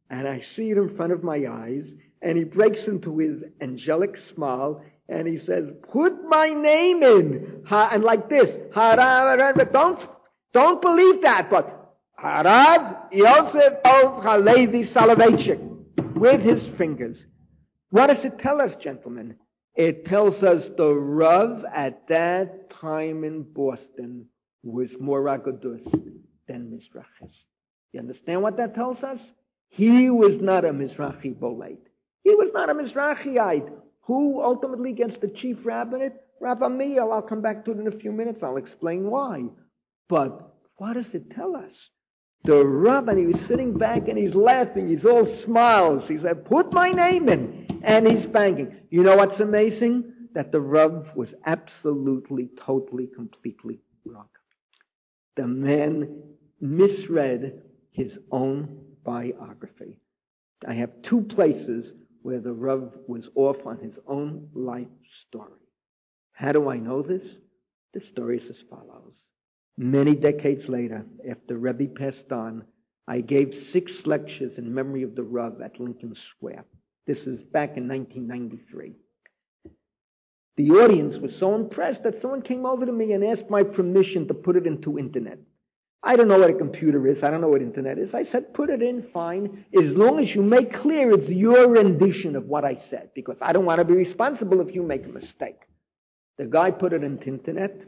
And I see it in front of my eyes, and he breaks into his angelic smile, and he says, put my name in. Ha, and like this, Harav, don't, don't believe that, but Harav Yosef of Halevi Soloveitchik, with his fingers. What does it tell us, gentlemen? It tells us the Rav at that time in Boston was more Agadus than Mizrachis. You understand what that tells us? He was not a Mizrachi Boleit. He was not a Mizrachiite. Who ultimately gets the chief rabbinate? Rav Amiel. I'll come back to it in a few minutes. I'll explain why. But what does it tell us? The Rav, and he was sitting back and he's laughing. He's all smiles. He said, put my name in. And he's banging. You know what's amazing? That the Rav was absolutely, totally, completely wrong. The man misread his own biography. I have two places where the Rav was off on his own life story. How do I know this? The story is as follows. Many decades later, after Rebbe passed on, I gave six lectures in memory of the Rav at Lincoln Square. This is back in nineteen ninety-three. The audience was so impressed that someone came over to me and asked my permission to put it into internet. I don't know what a computer is. I don't know what internet is. I said, put it in, fine, as long as you make clear it's your rendition of what I said, because I don't want to be responsible if you make a mistake. The guy put it into internet,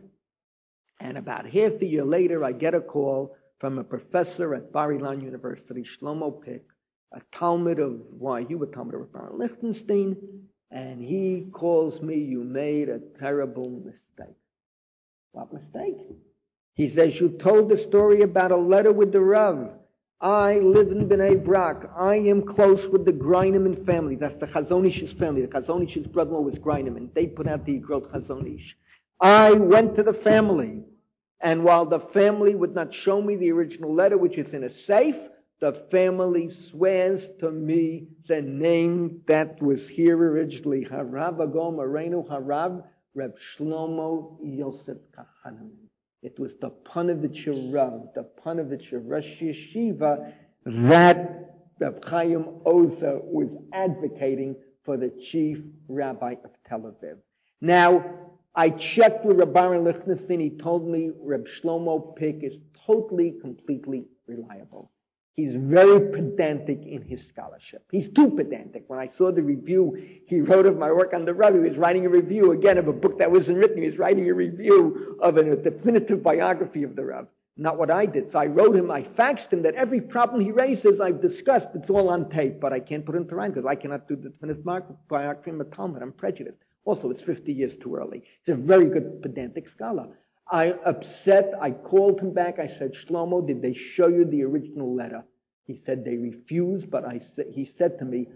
and about half a year later, I get a call from a professor at Bar Ilan University, Shlomo Pick, a Talmud of, why, you were Talmud of Baron Lichtenstein, and he calls me, you made a terrible mistake. What mistake? He says, you told the story about a letter with the Rav. I live in Bnei Brak. I am close with the Greineman family. That's the Chazonish's family. The Chazonish's brother-in-law was Greineman. They put out the Igrot Chazonish. I went to the family, and while the family would not show me the original letter, which is in a safe, the family swears to me the name that was here originally, Harav Agom Arenu Harav Reb Shlomo Yosef Kahaneman. It was the Panovitcher Rav, the Panovitcher Rosh Yeshiva, that Reb Chaim Ozer was advocating for the chief rabbi of Tel Aviv. Now, I checked with Reb Baron Lichtenstein. He told me Reb Shlomo Pick is totally, completely reliable. He's very pedantic in his scholarship. He's too pedantic. When I saw the review he wrote of my work on the Rav, he was writing a review, again, of a book that wasn't written. He was writing a review of a definitive biography of the Rav. Not what I did. So I wrote him, I faxed him that every problem he raises, I've discussed. It's all on tape, but I can't put it into rhyme because I cannot do the definitive biography of a Talmud. I'm prejudiced. Also, it's fifty years too early. He's a very good pedantic scholar. I upset, I called him back. I said, Shlomo, did they show you the original letter? He said they refused, but I sa- he said to me,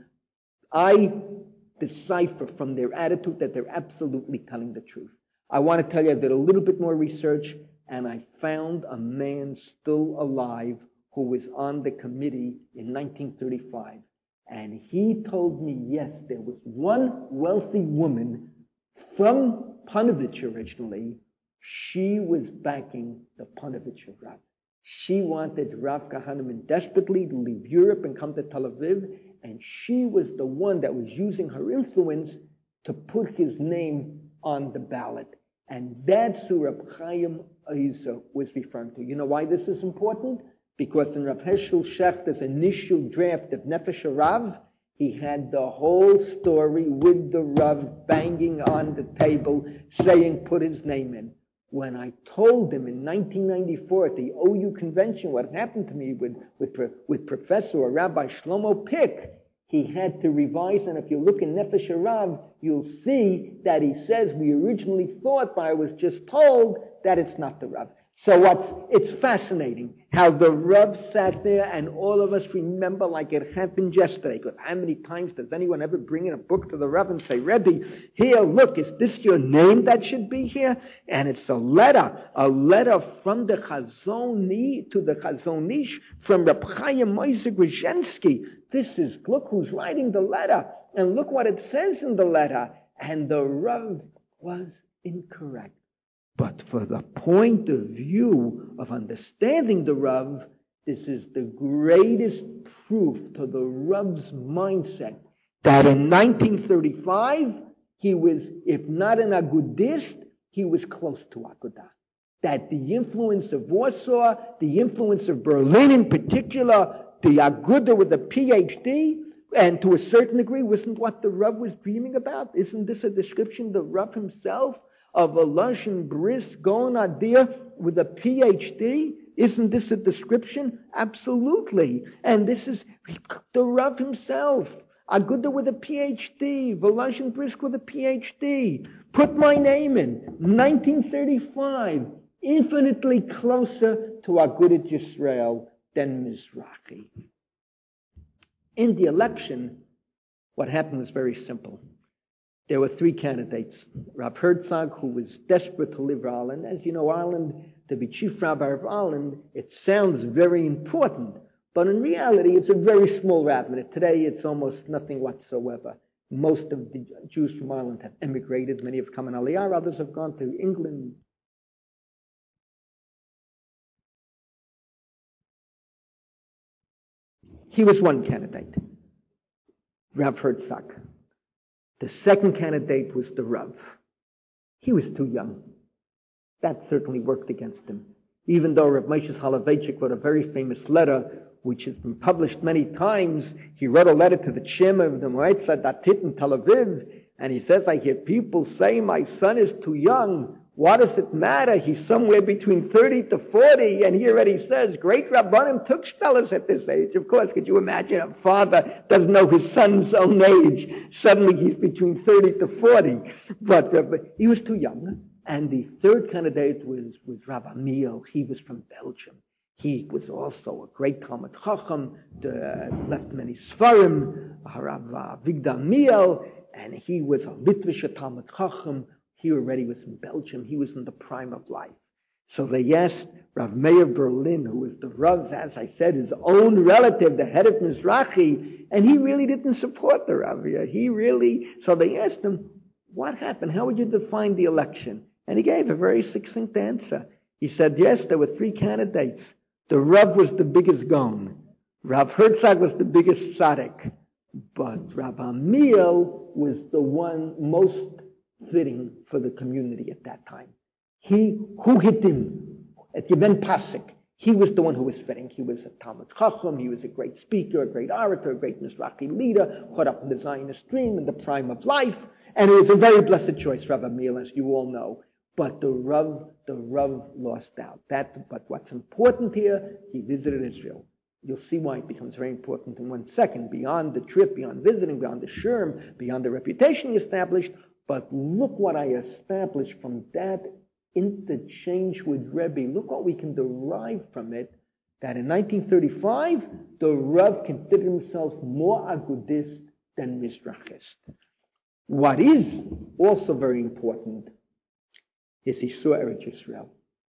I decipher from their attitude that they're absolutely telling the truth. I want to tell you, I did a little bit more research, and I found a man still alive who was on the committee in nineteen thirty-five. And he told me, yes, there was one wealthy woman from Panovitch originally. She was backing the Panovitch Rav. She wanted Rav Kahaneman desperately to leave Europe and come to Tel Aviv, and she was the one that was using her influence to put his name on the ballot. And that's who Reb Chaim Ozer was referring to. You know why this is important? Because in Rav Heschel Schechter's initial draft of Nefesh Rav, he had the whole story with the Rav banging on the table, saying, put his name in. When I told him in nineteen ninety-four at the O U convention what happened to me with, with, with Professor or Rabbi Shlomo Pick, he had to revise, and if you look in Nefesh Rav, you'll see that he says, we originally thought, but I was just told that it's not the Rav. So what's, it's fascinating how the Rav sat there, and all of us remember like it happened yesterday. Because how many times does anyone ever bring in a book to the Rav and say, Rebbe, here, look, is this your name that should be here? And it's a letter, a letter from the Chazoni to the Chazonish, from Reb Chaim Ozer Grzhinsky. This is, look who's writing the letter, and look what it says in the letter. And the Rav was incorrect. But for the point of view of understanding the Rav, This is the greatest proof to the Rav's mindset that in nineteen thirty-five, he was, if not an Agudist, he was close to Agudah. That the influence of Warsaw, the influence of Berlin in particular, the Agudah with a P H D, and to a certain degree, wasn't what the Rav was dreaming about? Isn't this a description of the Rav himself of a lush and brisk Gaon Adir with a P H D? Isn't this a description? Absolutely. And this is the Rav himself. Agudah with a P H D, Velash and Brisk with a P H D. Put my name in. nineteen thirty-five. Infinitely closer to Agudat Yisrael than Mizrahi. In the election, what happened was very simple. There were three candidates. Rav Herzog, who was desperate to live in Ireland. As you know, Ireland, to be chief rabbi of Ireland, it sounds very important. But in reality, it's a very small rabbinate. Today, it's almost nothing whatsoever. Most of the Jews from Ireland have emigrated. Many have come in Aliyah. Others have gone to England. He was one candidate, Rav Herzog. The second candidate was the Rav. He was too young. That certainly worked against him. Even though Rav Moshe Soloveitchik wrote a very famous letter, which has been published many times, he wrote a letter to the chairman of the Moetzah Datit in Tel Aviv, and he says, I hear people say my son is too young. What does it matter? He's somewhere between thirty to forty, and he already says, great Rabbanim took scholars at this age. Of course, could you imagine a father doesn't know his son's own age? Suddenly he's between thirty to forty. But uh, he was too young. And the third candidate was, was Rav Amiel. He was from Belgium. He was also a great Talmud Chacham, uh, left many Sfarim, Rav Vigdal Amiel, and he was a Litvish Talmud Chacham. He already was in Belgium. He was in the prime of life. So they asked Rav Meir Berlin, who was the Rav's, as I said, his own relative, the head of Mizrahi, and he really didn't support the Rav. He really, so they asked him, what happened? How would you define the election? And he gave a very succinct answer. He said, yes, there were three candidates. The Rav was the biggest Gaon. Rav Herzog was the biggest tzaddik. But Rav Amiel was the one most fitting for the community at that time. He, who hit him? At Yevon Pasik. He was the one who was fitting. He was a Talmud Chacham. He was a great speaker, a great orator, a great Mizrahi leader, caught up in the Zionist dream in the prime of life. And it was a very blessed choice, Rav Amiel, as you all know. But the Rav, the Rav lost out. That, but what's important here, he visited Israel. You'll see why it becomes very important in one second. Beyond the trip, beyond visiting, beyond the Sherm, beyond the reputation he established. But look what I established from that interchange with Rebbe. Look what we can derive from it. That in nineteen thirty-five, the Rav considered himself more Agudist than Mizrachist. What is also very important is he saw Eretz Yisrael.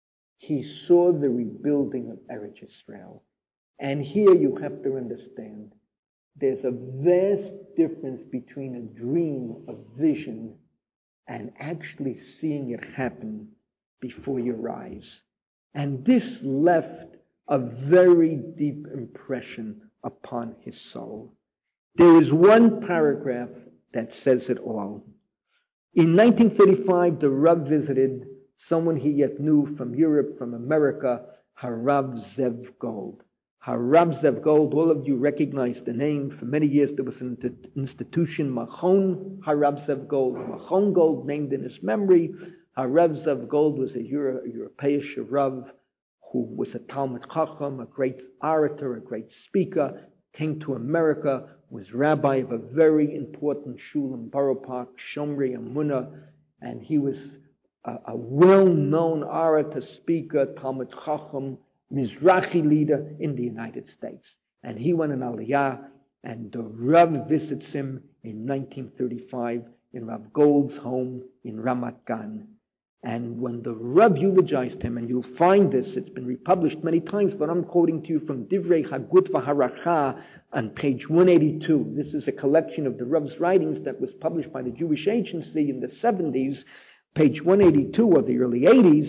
He saw the rebuilding of Eretz Yisrael. And here you have to understand, there's a vast difference between a dream, a vision, and actually seeing it happen before your eyes. And this left a very deep impression upon his soul. There is one paragraph that says it all. In nineteen thirty-five, the Rav visited someone he yet knew from Europe, from America, Harav Zev Gold. Harav Zev Gold, all of you recognize the name. For many years there was an institution, Machon Harav Zev Gold, Machon Gold, named in his memory. Harav Zev Gold was a, Euro, a European Rav who was a Talmud Chacham, a great orator, a great speaker, came to America, was rabbi of a very important shul in Borough Park, Shomrei Amunah, and he was a, a well-known orator, speaker, Talmud Chacham, Mizrahi leader in the United States. And he went in Aliyah, and the Rav visits him in nineteen thirty-five in Rav Gold's home in Ramat Gan. And when the Rav eulogized him, and you'll find this, it's been republished many times, but I'm quoting to you from Divrei Hagut V'Haracha on page one eighty-two. This is a collection of the Rav's writings that was published by the Jewish Agency in the seventies, page one eighty-two of the early eighties.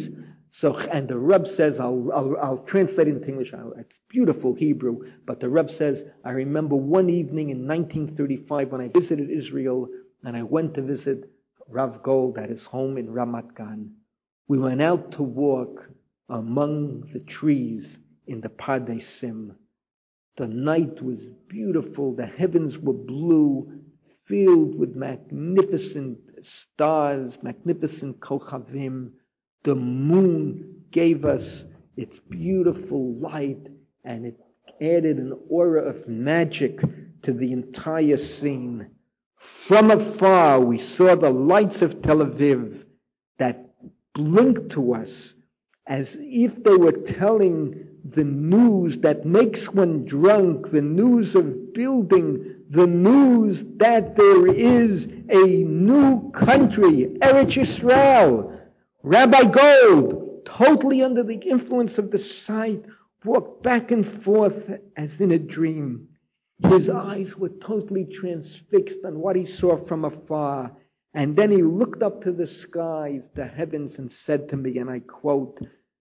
So, and the Reb says, I'll, I'll, I'll translate it into English. I'll, it's beautiful Hebrew. But the Reb says, I remember one evening in nineteen thirty-five when I visited Israel, and I went to visit Rav Gold at his home in Ramat Gan. We went out to walk among the trees in the Pardesim. The night was beautiful. The heavens were blue, filled with magnificent stars, magnificent kochavim. The moon gave us its beautiful light, and it added an aura of magic to the entire scene. From afar, we saw the lights of Tel Aviv that blinked to us as if they were telling the news that makes one drunk, the news of building, the news that there is a new country, Eretz Yisrael. Rabbi Gold, totally under the influence of the sight, walked back and forth as in a dream. His eyes were totally transfixed on what he saw from afar. And then he looked up to the skies, the heavens, and said to me, and I quote,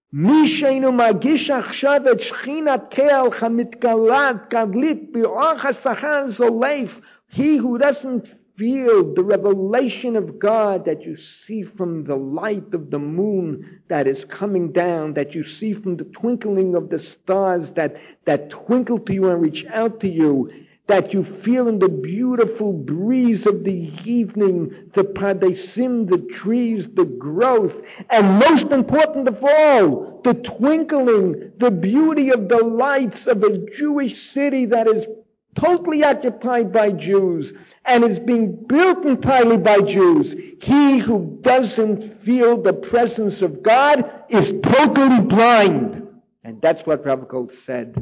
"Mi sheinu magish achshav et shchinat ke'el chamitgalat gadlit bi'or hasachar zoleif." He who doesn't feel the revelation of God that you see from the light of the moon that is coming down, that you see from the twinkling of the stars that, that twinkle to you and reach out to you, that you feel in the beautiful breeze of the evening, the pardesim, the trees, the growth, and most important of all, the twinkling, the beauty of the lights of a Jewish city that is totally occupied by Jews and is being built entirely by Jews. He who doesn't feel the presence of God is totally blind. And that's what Rav Gold said.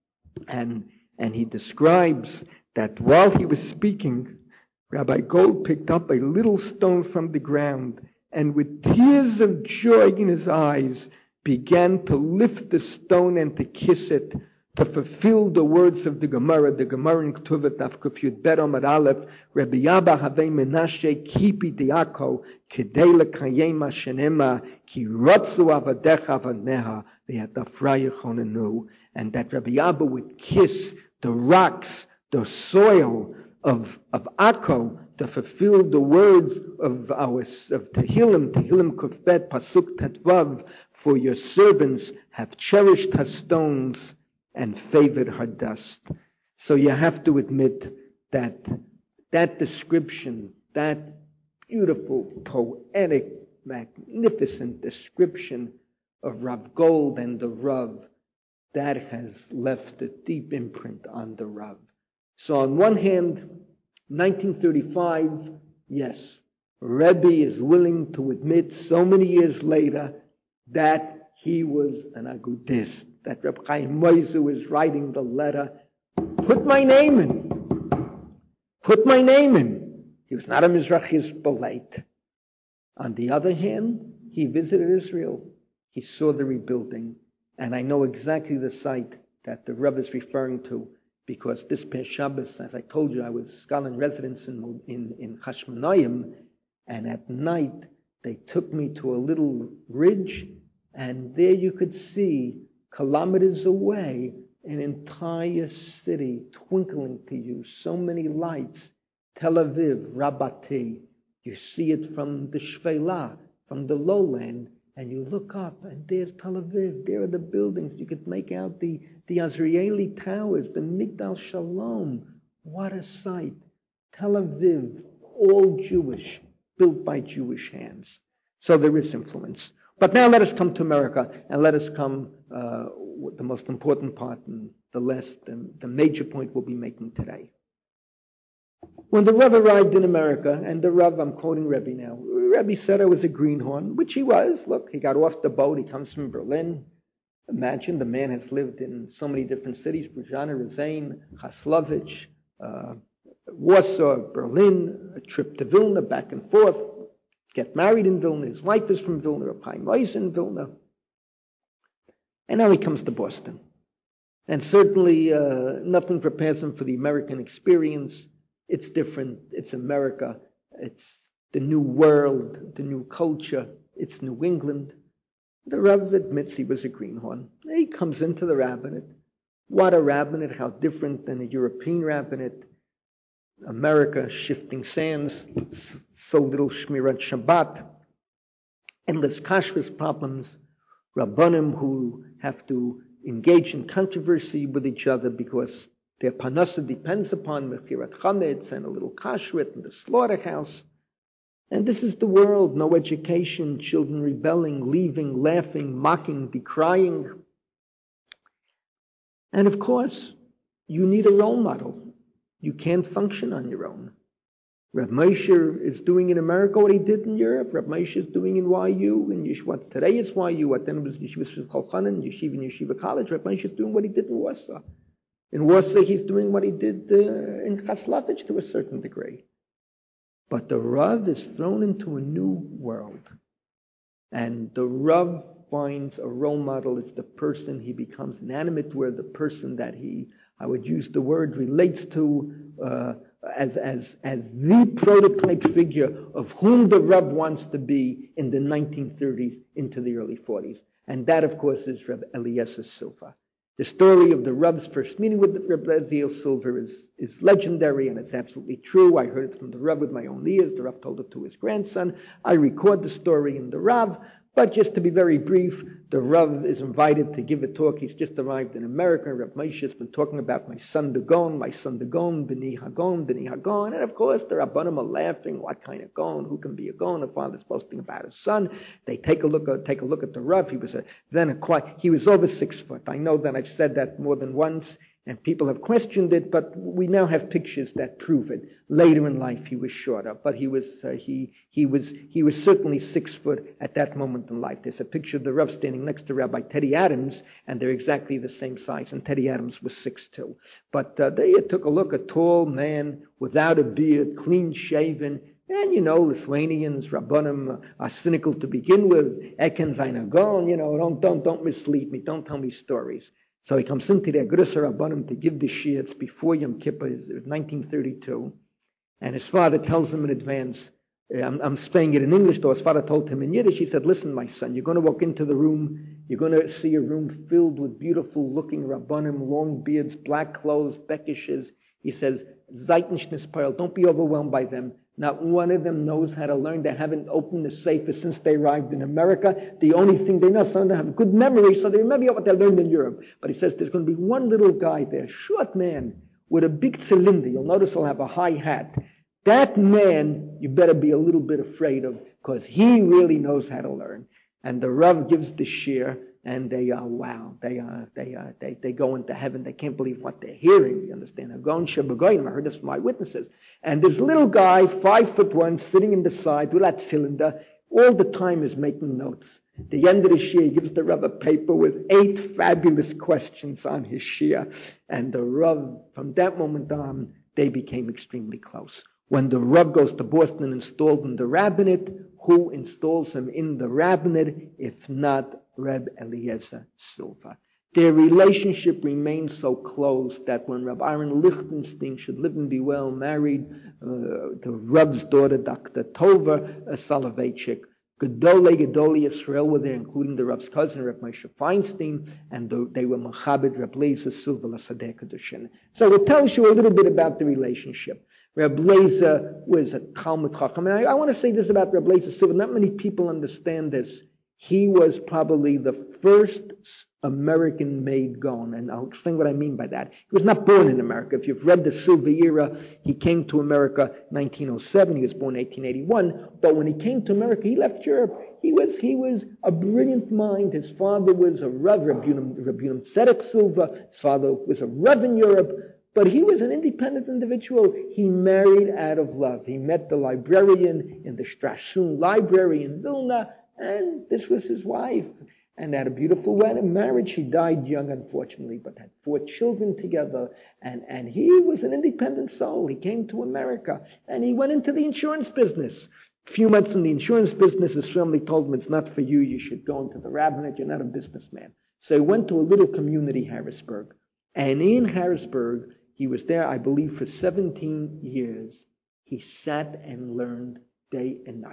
And And he describes that while he was speaking, Rabbi Gold picked up a little stone from the ground and with tears of joy in his eyes began to lift the stone and to kiss it, to fulfill the words of the Gemara. The Gemara in Ketuvot Daf Kuf Yud Bet Amud Aleph, Rabbi Abba Havei Menashe Kipi Diako Kedei Lekayem Hashenema Ki Rotzu Avadecha Avaneha V'Yatafra Yechonenu. And that Rabbi Abba would kiss the rocks, the soil of, of Akko, to fulfill the words of our of Tehillim, Tehillim Kuf Bet Pasuk Tetvav, for your servants have cherished her stones and favored her dust. So you have to admit that that description, that beautiful, poetic, magnificent description of Rav Gold and the Rav, that has left a deep imprint on the Rav. So on one hand, nineteen thirty-five, yes, Rebbe is willing to admit so many years later that he was an agudist, that Reb Chaim Moiser was writing the letter, put my name in. Put my name in. He was not a Mizrahi Spolite. On the other hand, he visited Israel. He saw the rebuilding. And I know exactly the site that the Rebbe is referring to, because this past Shabbos, as I told you, I was scholar in residence in, in, in Chashmonaim, and at night they took me to a little ridge, and there you could see, kilometers away, an entire city twinkling to you, so many lights. Tel Aviv, Rabati. You see it from the Shvela, from the lowland, and you look up, and there's Tel Aviv. There are the buildings. You could make out the, the Azrieli towers, the Migdal Shalom. What a sight. Tel Aviv, all Jewish, built by Jewish hands. So there is influence. But now let us come to America, and let us come uh, with the most important part, and the last, and the major point we'll be making today. When the Rebbe arrived in America, and the Rebbe, I'm quoting Rebbe now, Rebbe said I was a greenhorn, which he was. Look, he got off the boat, he comes from Berlin. Imagine, the man has lived in so many different cities, Brujana, Rezane, Haslovich, uh, Warsaw, Berlin, a trip to Vilna, back and forth, get married in Vilna, his wife is from Vilna, Reb Chaim Moiser in Vilna. And now he comes to Boston. And certainly uh, nothing prepares him for the American experience. It's different. It's America. It's the new world, the new culture. It's New England. The Rav admits he was a greenhorn. He comes into the rabbinate. What a rabbinate, how different than a European rabbinate. America, shifting sands, so little Shmirat Shabbat, endless kashrus problems, Rabbanim who have to engage in controversy with each other because their panasa depends upon Mechirat Chametz and a little kashrut in the slaughterhouse. And this is the world, no education, children rebelling, leaving, laughing, mocking, decrying. And of course, you need a role model. You can't function on your own. Rav Moshe is doing in America what he did in Europe. Rav Moshe is doing in Y U, and what today is Y U, what then was Yeshiva Kolchanan, Yeshiva and Yeshiva College. Rav Moshe is doing what he did in Warsaw. In Warsaw, he's doing what he did uh, in Chaslavich to a certain degree. But the Rav is thrown into a new world. And the Rav finds a role model. It's the person he becomes inanimate with, the person that he, I would use the word, relates to uh, as, as, as the prototype figure of whom the Rav wants to be in the nineteen thirties into the early forties. And that, of course, is Rav Eliezer Silver. The story of the Rav's first meeting with Rav Eliezer Silver is, is legendary, and it's absolutely true. I heard it from the Rav with my own ears. The Rav told it to his grandson. I record the story in the Rav. But just to be very brief, the Rav is invited to give a talk. He's just arrived in America. Rav Moshe has been talking about my son Dagon, my son Dagon, B'ni Hagon, B'ni Hagon. And of course, the Rabbanim are laughing. What kind of Gon? Who can be a Gon? The father's boasting about his son. They take a look at, take a look at the Rav. He was a, then a quite, he was over six foot. I know that I've said that more than once. And people have questioned it, but we now have pictures that prove it. Later in life, he was shorter, but he was uh, he he was he was certainly six foot at that moment in life. There's a picture of the Rav standing next to Rabbi Teddy Adams, and they're exactly the same size. And Teddy Adams was six two. But uh, they took a look, a tall man without a beard, clean shaven. And, you know, Lithuanians, Rabbanim, are cynical to begin with. Eken Zainagon, you know, don't don't don't mislead me. Don't tell me stories. So he comes into the Agrissa Rabbanim to give the Shia. It's before Yom Kippur, it's nineteen thirty-two. And his father tells him in advance, I'm, I'm saying it in English, though his father told him in Yiddish. He said, listen, my son, you're going to walk into the room. You're going to see a room filled with beautiful-looking Rabbanim, long beards, black clothes, bekishes. He says, Zeitnischnis Pearl, don't be overwhelmed by them. Not one of them knows how to learn. They haven't opened the sefer since they arrived in America. The only thing they know, some of them have good memory, so they remember what they learned in Europe. But he says there's going to be one little guy there, short man, with a big cylinder. You'll notice he'll have a high hat. That man, you better be a little bit afraid of, because he really knows how to learn. And the Rav gives the shir, and they are, wow, they are, they are, they, they go into heaven. They can't believe what they're hearing. You understand? I heard this from my witnesses. And this little guy, five foot one, sitting in the side with that cylinder, all the time is making notes. At the end of the shir, he gives the Rav a paper with eight fabulous questions on his shir. And the Rav, from that moment on, they became extremely close. When the Rav goes to Boston and installed in the rabbinate, who installs him in the rabbinate, if not Reb Eliezer Silver? Their relationship remains so close that when Reb Aaron Lichtenstein, should live and be well, married uh, the Reb's daughter, Doctor Tova uh, Soloveitchik, Gedolei Gedolei Yisrael were there, including the Reb's cousin, Reb Moshe Feinstein, and the, they were Machabed Reb Eliezer Silver Lasadeh Kedushin. So it tells you a little bit about the relationship. Reb Eliezer was a Talmud Chacham. And I, I want to say this about Reb Eliezer Silver. Not many people understand this. He was probably the first American-made Gaon, and I'll explain what I mean by that. He was not born in America. If you've read the Silver Era, he came to America in nineteen oh seven. He was born in eighteen eighty-one. But when he came to America, he left Europe. He was he was a brilliant mind. His father was a Rav, Rabunum Tzedek Silver. His father was a Rav in Europe. But he was an independent individual. He married out of love. He met the librarian in the Strasbourg Library in Vilna, and this was his wife. And they had a beautiful wedding marriage. He died young, unfortunately, but had four children together. And, and he was an independent soul. He came to America, and he went into the insurance business. A few months in the insurance business, his family told him, it's not for you. You should go into the rabbinate. You're not a businessman. So he went to a little community, Harrisburg. And in Harrisburg, he was there, I believe, for seventeen years. He sat and learned day and night.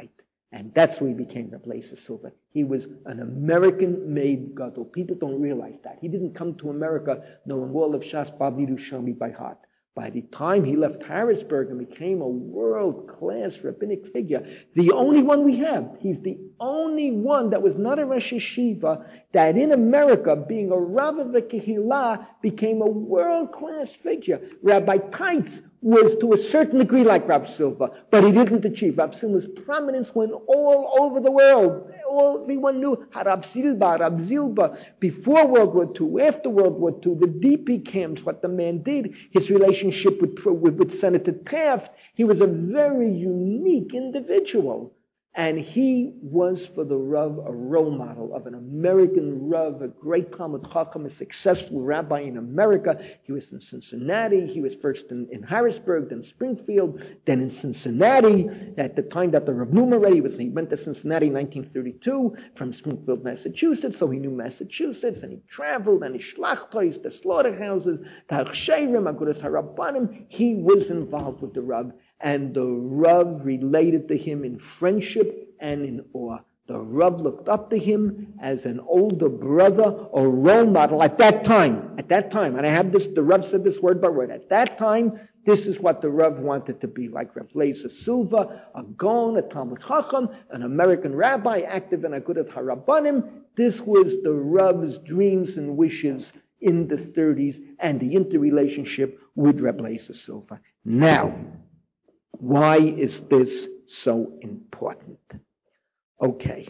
And that's where he became Reb Lezer Silver. He was an American-made gadol. People don't realize that. He didn't come to America knowing all of Shas Bavli Yerushalmi by heart. By the time he left Harrisburg and became a world-class rabbinic figure, the only one we have, he's the only one that was not a Rosh Yeshiva, that in America, being a Rav of a Kehillah, became a world-class figure. Rabbi Teitz was to a certain degree like Rav Silva, but he didn't achieve. Rav Silva's prominence went all over the world. All, everyone knew Rav Silva, Rav Zilba, before World War Two, after World War Two, the D P camps, what the man did, his relationship with, with, with Senator Taft. He was a very unique individual. And he was for the Rav a role model of an American Rav, a great Talmud Chacham, a successful rabbi in America. He was in Cincinnati. He was first in, in Harrisburg, then Springfield, then in Cincinnati. At the time that the Rav Numa read, he, was, he went to Cincinnati in nineteen thirty-two from Springfield, Massachusetts, so he knew Massachusetts, and he traveled, and he shlachtois, the slaughterhouses, the Hachsherim, Agudas Harabanim. He was involved with the Rav. And the Rav related to him in friendship and in awe. The Rav looked up to him as an older brother or role model at that time. At that time, and I have this, the Rav said this word by word. At that time, this is what the Rav wanted to be like. Reb Lezer Silva, a Gaon, a Talmud Chacham, an American rabbi, active in Agudat Harabanim. This was the Rav's dreams and wishes in the thirties and the interrelationship with Reb Lezer Silva. Now, why is this so important? Okay.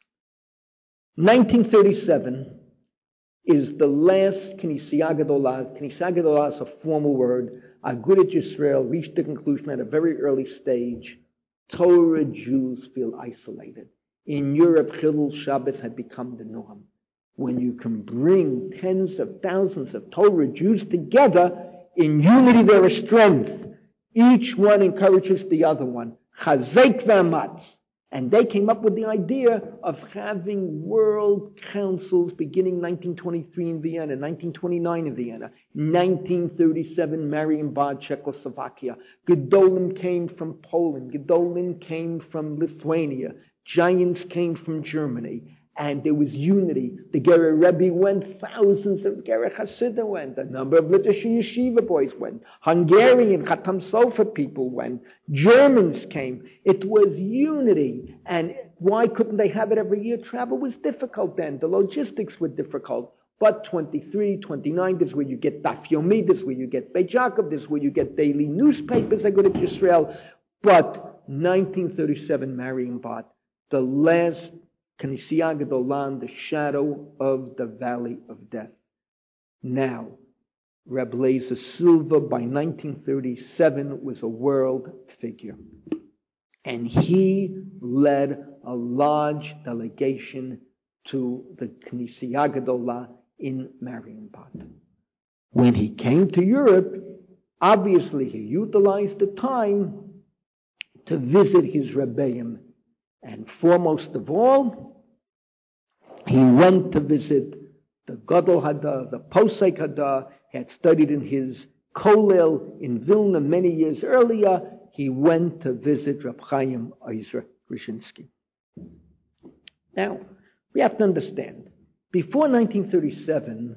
nineteen thirty-seven is the last Knesiyah Gedolah. Knesiyah Gedolah is a formal word. Agudat Yisrael reached the conclusion at a very early stage. Torah Jews feel isolated. In Europe, Chilul Shabbos had become the norm. When you can bring tens of thousands of Torah Jews together, in unity there is strength. Each one encourages the other one. Chazek v'amatz. And they came up with the idea of having world councils beginning nineteen twenty-three in Vienna, nineteen twenty-nine in Vienna, nineteen thirty-seven Marienbad, Czechoslovakia. Gedolim came from Poland. Gedolim came from Lithuania. Giants came from Germany. And there was unity. The Gerer Rebbe went, thousands of Gerer Hasidim went, a number of Litvish Yeshiva boys went, Hungarian Chatam Sofer people went, Germans came. It was unity. And why couldn't they have it every year? Travel was difficult then. The logistics were difficult. But twenty-three, twenty-nine, this is where you get Daf Yomi, this is where you get Beit Yaakov, this is where you get daily newspapers that go to Israel. But nineteen thirty-seven Marienbad, the last Knesiyah Gedolah, the shadow of the valley of death. Now, Reb Lezer Silva by nineteen thirty-seven was a world figure. And he led a large delegation to the Knesiyah Gedolah in Marienbad. When he came to Europe, obviously he utilized the time to visit his Rebbeim. And foremost of all, he went to visit the Gadol Hadar, the Posek Hadar. He had studied in his Kollel in Vilna many years earlier. He went to visit Reb Chaim Ozer Grodzinski. Now, we have to understand, before nineteen thirty-seven,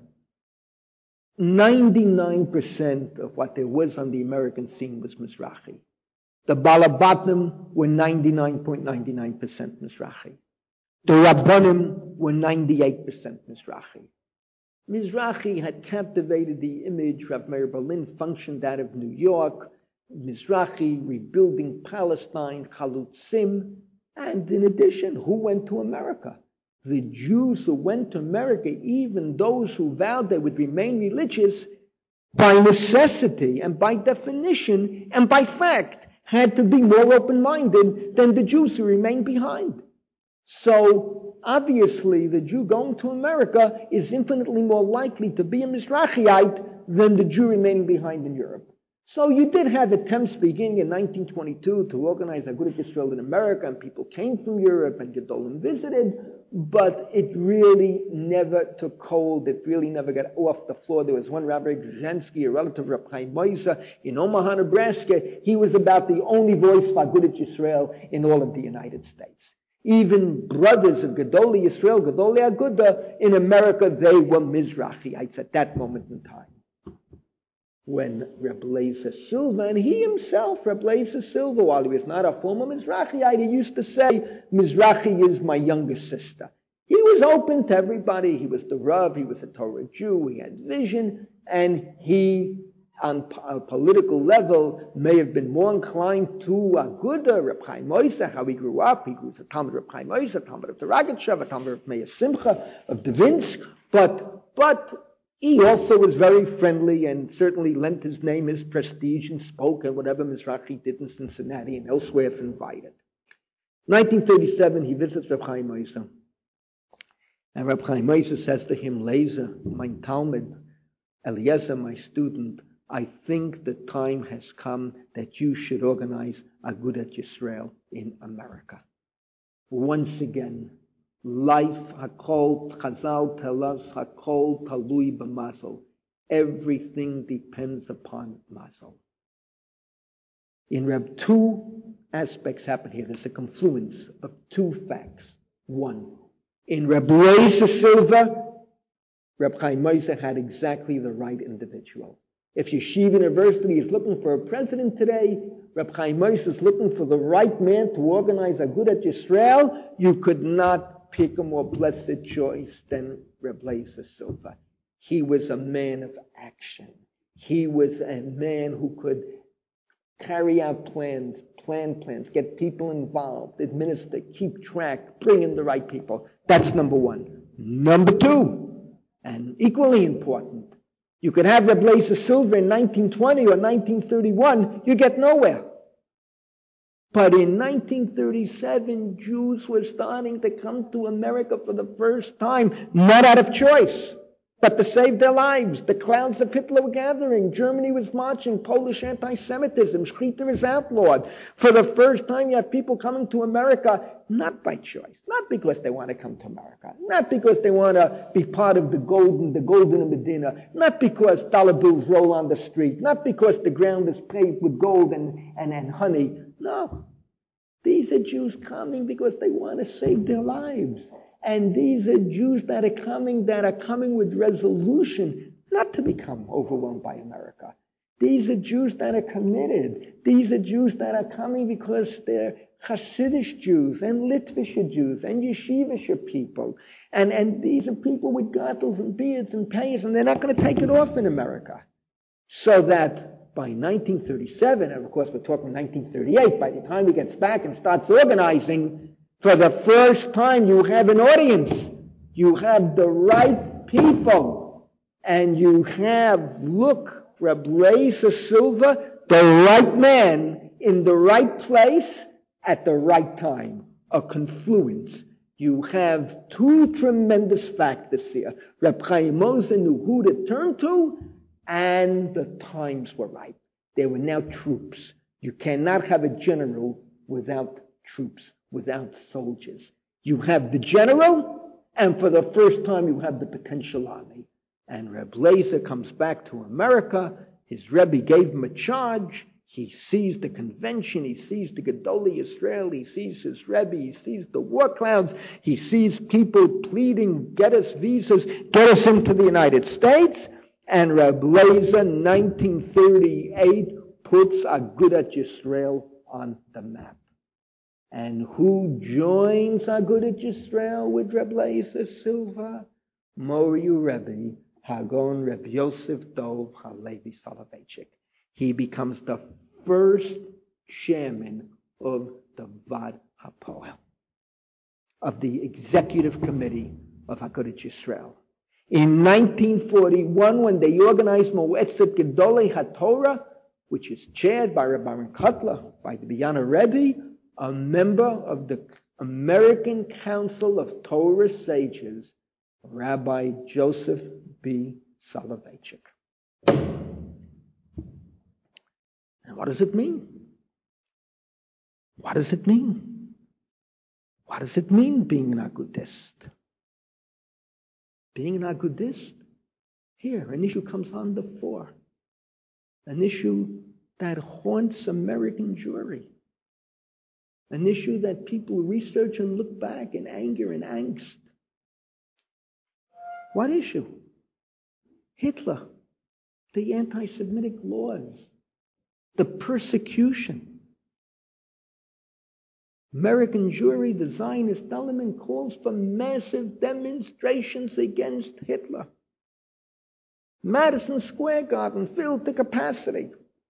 ninety-nine percent of what there was on the American scene was Mizrahi. The Balabatim were ninety-nine point nine nine percent Mizrahi. The Rabbanim were ninety-eight percent Mizrahi. Mizrahi had captivated the image. Rav Meir Berlin functioned out of New York. Mizrahi rebuilding Palestine, Chalutzim. And in addition, who went to America? The Jews who went to America, even those who vowed they would remain religious, by necessity and by definition and by fact, had to be more open-minded than the Jews who remained behind. So, obviously, the Jew going to America is infinitely more likely to be a Mizrahiite than the Jew remaining behind in Europe. So you did have attempts beginning in nineteen twenty-two to organize Agudat Yisrael in America, and people came from Europe and Gedolim visited, but it really never took hold. It really never got off the floor. There was one Rabbi Grzhinsky, a relative of Reb Chaim Moshe, in Omaha, Nebraska. He was about the only voice for Agudat Yisrael in all of the United States. Even brothers of Gedolei Yisrael, Gedolei Aguda, in America, they were Mizrahiites at that moment in time. When Reb Leizer Silver, and he himself, Reb Leizer Silver, while he was not a former Mizrahiite, he used to say, Mizrahi is my younger sister. He was open to everybody. He was the Rav, he was a Torah Jew, he had vision, and he, on a political level, may have been more inclined to Aguda, Reb Chaim Moshe, how he grew up. He grew as a Talmud of Reb Chaim Moshe, a Talmud of Teragatchev, a Talmud of Meir Simcha, of Devinsk, but, but, he also was very friendly and certainly lent his name, his prestige, and spoke at whatever Mizrahi did in Cincinnati and elsewhere if invited. nineteen thirty-seven, he visits Reb Chaim Moshe. And Reb Chaim Moshe says to him, Leizer, mein Talmud, Eliezer, my student, I think the time has come that you should organize Agudat Yisrael in America. Once again, life, Hakol, Chazal tell us, Hakol talui b'mazel. Everything depends upon mazel. In Reb, two aspects happen here. There's a confluence of two facts. One, in Reb Leizer Silver, Reb Chaim Moshe had exactly the right individual. If Yeshiva University is looking for a president today, Reb Chaim Moshe is looking for the right man to organize Agudat Yisrael. You could not pick a more blessed choice than Reb Leizer Silver. He was a man of action. He was a man who could carry out plans, plan plans, get people involved, administer, keep track, bring in the right people. That's number one. Number two, and equally important, you could have Reb Leizer Silver in nineteen twenty or nineteen thirty-one, you get nowhere. But in nineteen thirty-seven, Jews were starting to come to America for the first time, not out of choice, but to save their lives. The clouds of Hitler were gathering. Germany was marching. Polish anti-Semitism. Shechita is outlawed. For the first time, you have people coming to America, not by choice, not because they want to come to America, not because they want to be part of the golden, the golden Medina, not because dollar bills roll on the street, not because the ground is paved with gold and, and, and honey. No. These are Jews coming because they want to save their lives. And these are Jews that are coming, that are coming with resolution not to become overwhelmed by America. These are Jews that are committed. These are Jews that are coming because they're Hasidic Jews and Litvische Jews and Yeshivische people. And, and these are people with gartels and beards and payas, and they're not going to take it off in America. So that by nineteen thirty-seven, and of course we're talking nineteen thirty-eight, by the time he gets back and starts organizing, for the first time you have an audience. You have the right people. And you have, look, Reb Leizer Silver, the right man in the right place at the right time. A confluence. You have two tremendous factors here. Reb Chaim Moshe knew who to turn to, and the times were right. There were now troops. You cannot have a general without troops, without soldiers. You have the general, and for the first time you have the potential army. And Reb Leizer comes back to America. His Rebbe gave him a charge. He sees the convention. He sees the Gedolei Yisrael. He sees his Rebbe. He sees the war clouds. He sees people pleading, get us visas, get us into the United States. And Reb Leizer, nineteen thirty-eight, puts Agudat Yisrael on the map. And who joins Agudat Yisrael with Reb Leizer Silver? Moriu Rebbe, Hagon Reb Yosef Dov Halevi Soloveitchik. He becomes the first chairman of the Vad HaPoel, of the executive committee of Agudat Yisrael. In nineteen forty-one, when they organized Moetzet Gedolei HaTorah, which is chaired by Rabbi Aaron Kotler, by the Biyana Rebbe, a member of the American Council of Torah Sages, Rabbi Joseph B. Soloveitchik. And what does it mean? What does it mean? What does it mean being an agudist? Being an agudist? Here, an issue comes on the fore. An issue that haunts American Jewry. An issue that people research and look back in anger and angst. What issue? Hitler, the anti-Semitic laws, the persecution. American Jewry, the Zionist element, calls for massive demonstrations against Hitler. Madison Square Garden filled to capacity.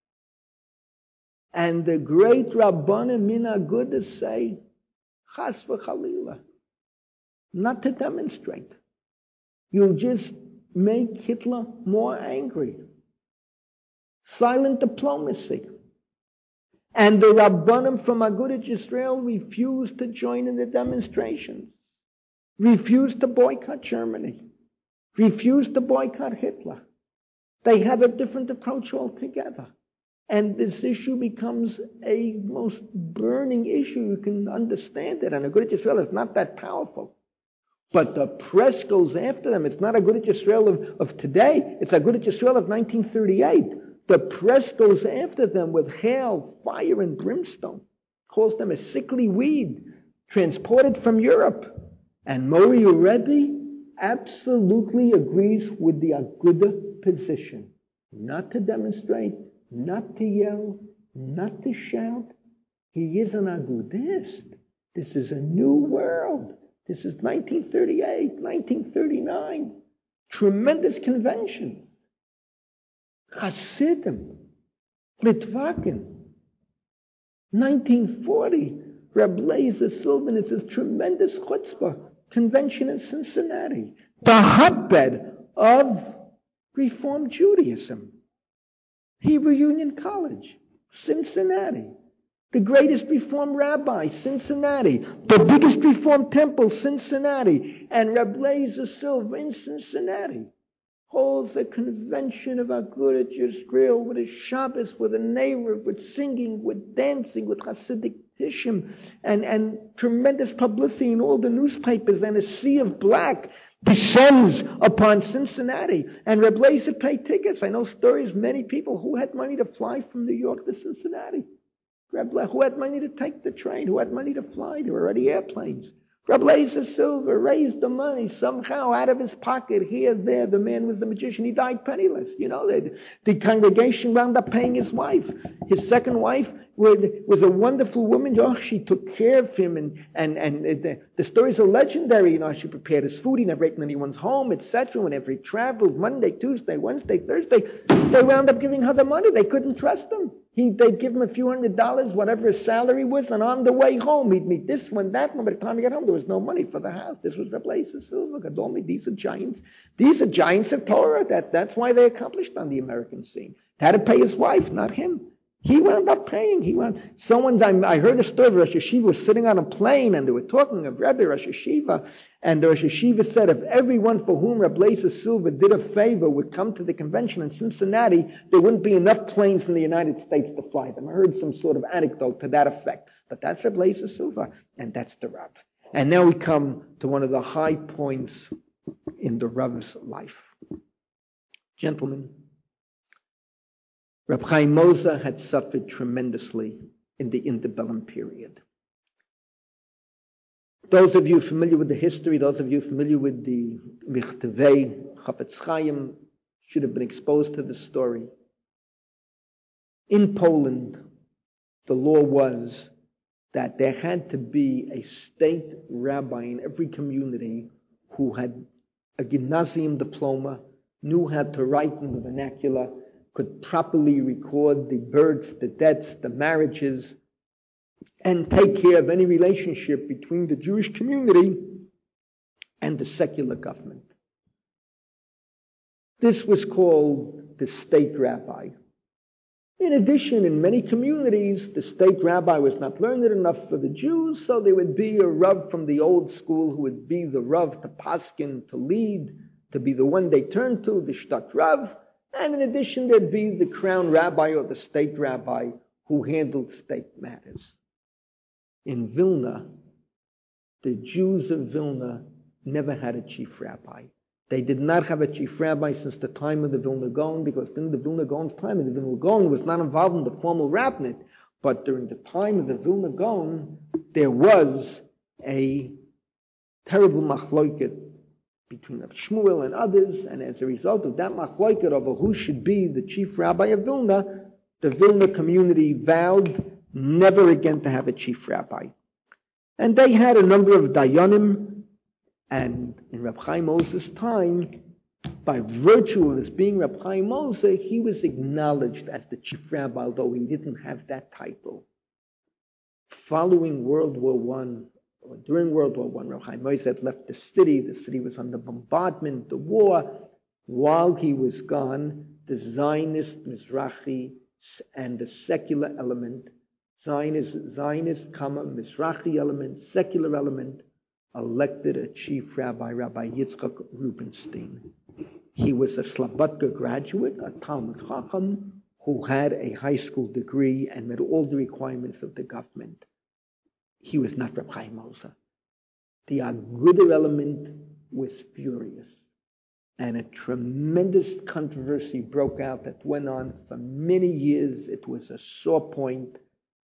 And the great Rabbanim Min Agudah say, Chas v'chalila, not to demonstrate. You'll just make Hitler more angry. Silent diplomacy. And the Rabbanim from Agudat Yisrael refused to join in the demonstrations. Refused to boycott Germany. Refused to boycott Hitler. They have a different approach altogether. And this issue becomes a most burning issue. You can understand it. And Agudat Yisrael is not that powerful. But the press goes after them. It's not Agudat Yisrael of, of today. It's Agudat Yisrael of nineteen thirty-eight. The press goes after them with hail, fire, and brimstone. Calls them a sickly weed transported from Europe. And Mori Rebbe absolutely agrees with the Agudah position. Not to demonstrate, not to yell, not to shout. He is an Agudist. This is a new world. This is nineteen thirty-eight, nineteen thirty-nine. Tremendous convention. Hasidim, Litvakin. nineteen forty, Reb Leizer Silvan, it's a tremendous chutzpah convention in Cincinnati. The hotbed of Reform Judaism. Hebrew Union College, Cincinnati. The greatest Reform rabbi, Cincinnati. The biggest Reform temple, Cincinnati. And Reb Leizer Silva in Cincinnati holds a convention of Agudat Yisrael with a Shabbos, with a neighbor, with singing, with dancing, with Hasidic tishim, and, and tremendous publicity in all the newspapers, and a sea of black descends upon Cincinnati. And Reb Leizer paid tickets. I know stories, many people who had money to fly from New York to Cincinnati. Reb Le- who had money to take the train, who had money to fly. There were already airplanes. Reb Leizer Silva raised the money somehow out of his pocket, here, there. The man was a magician. He died penniless. You know, the, the congregation wound up paying his wife. His second wife was, was a wonderful woman. Oh, she took care of him, and, and, and the, the stories are legendary. You know, she prepared his food. He never ate in anyone's home, et cetera. Whenever he traveled, Monday, Tuesday, Wednesday, Thursday, they wound up giving her the money. They couldn't trust him. He, they'd give him a few hundred dollars, whatever his salary was, and on the way home, he'd meet this one, that one. By the time he got home, there was no money for the house. This was Reb Leizer Silva, Gadol. These are giants. These are giants of Torah. That, that's why they accomplished on the American scene. Had to pay his wife, not him. He wound up paying. He wound. Someone, I, I heard a story of Rosh Yeshiva was sitting on a plane, and they were talking of Rebbe Rosh Yeshiva, and the Rosh Yeshiva said, if everyone for whom Reb Leizer Silva did a favor would come to the convention in Cincinnati, there wouldn't be enough planes in the United States to fly them. I heard some sort of anecdote to that effect. But that's Reb Leizer Silva, and that's the Rav. And now we come to one of the high points in the Rav's life. Gentlemen, Reb Chaim Moser had suffered tremendously in the interbellum period. Those of you familiar with the history, those of you familiar with the Michtevei Chafetz Chaim should have been exposed to the story. In Poland, the law was that there had to be a state rabbi in every community who had a gymnasium diploma, knew how to write in the vernacular, could properly record the births, the deaths, the marriages, and take care of any relationship between the Jewish community and the secular government. This was called the state rabbi. In addition, in many communities, the state rabbi was not learned enough for the Jews, so there would be a Rav from the old school who would be the Rav to paskin, to lead, to be the one they turn to, the Shtat Rav. And in addition, there'd be the crown rabbi or the state rabbi who handled state matters. In Vilna, the Jews of Vilna never had a chief rabbi. They did not have a chief rabbi since the time of the Vilna Gaon, because during the Vilna Gaon's time, the Vilna Gaon was not involved in the formal rabbinate, but during the time of the Vilna Gaon, there was a terrible machloket between Rav Shmuel and others, and as a result of that machloket over who should be the chief rabbi of Vilna, the Vilna community vowed never again to have a chief rabbi. And they had a number of dayanim, and in Reb Chaim Oza's time, by virtue of his being Reb Chaim Oza, he was acknowledged as the chief rabbi, although he didn't have that title. Following World War One, or during World War One, Reb Chaim Oza had left the city. The city was under bombardment, the war. While he was gone, the Zionist Mizrahi and the secular element, Zionist, Zionist, comma, Mizrahi element, secular element, elected a chief rabbi, Rabbi Yitzchak Rubinstein. He was a Slobodka graduate, a Talmud Chacham, who had a high school degree and met all the requirements of the government. He was not Reb Chaim Oza. The Aguda element was furious, and a tremendous controversy broke out that went on for many years. It was a sore point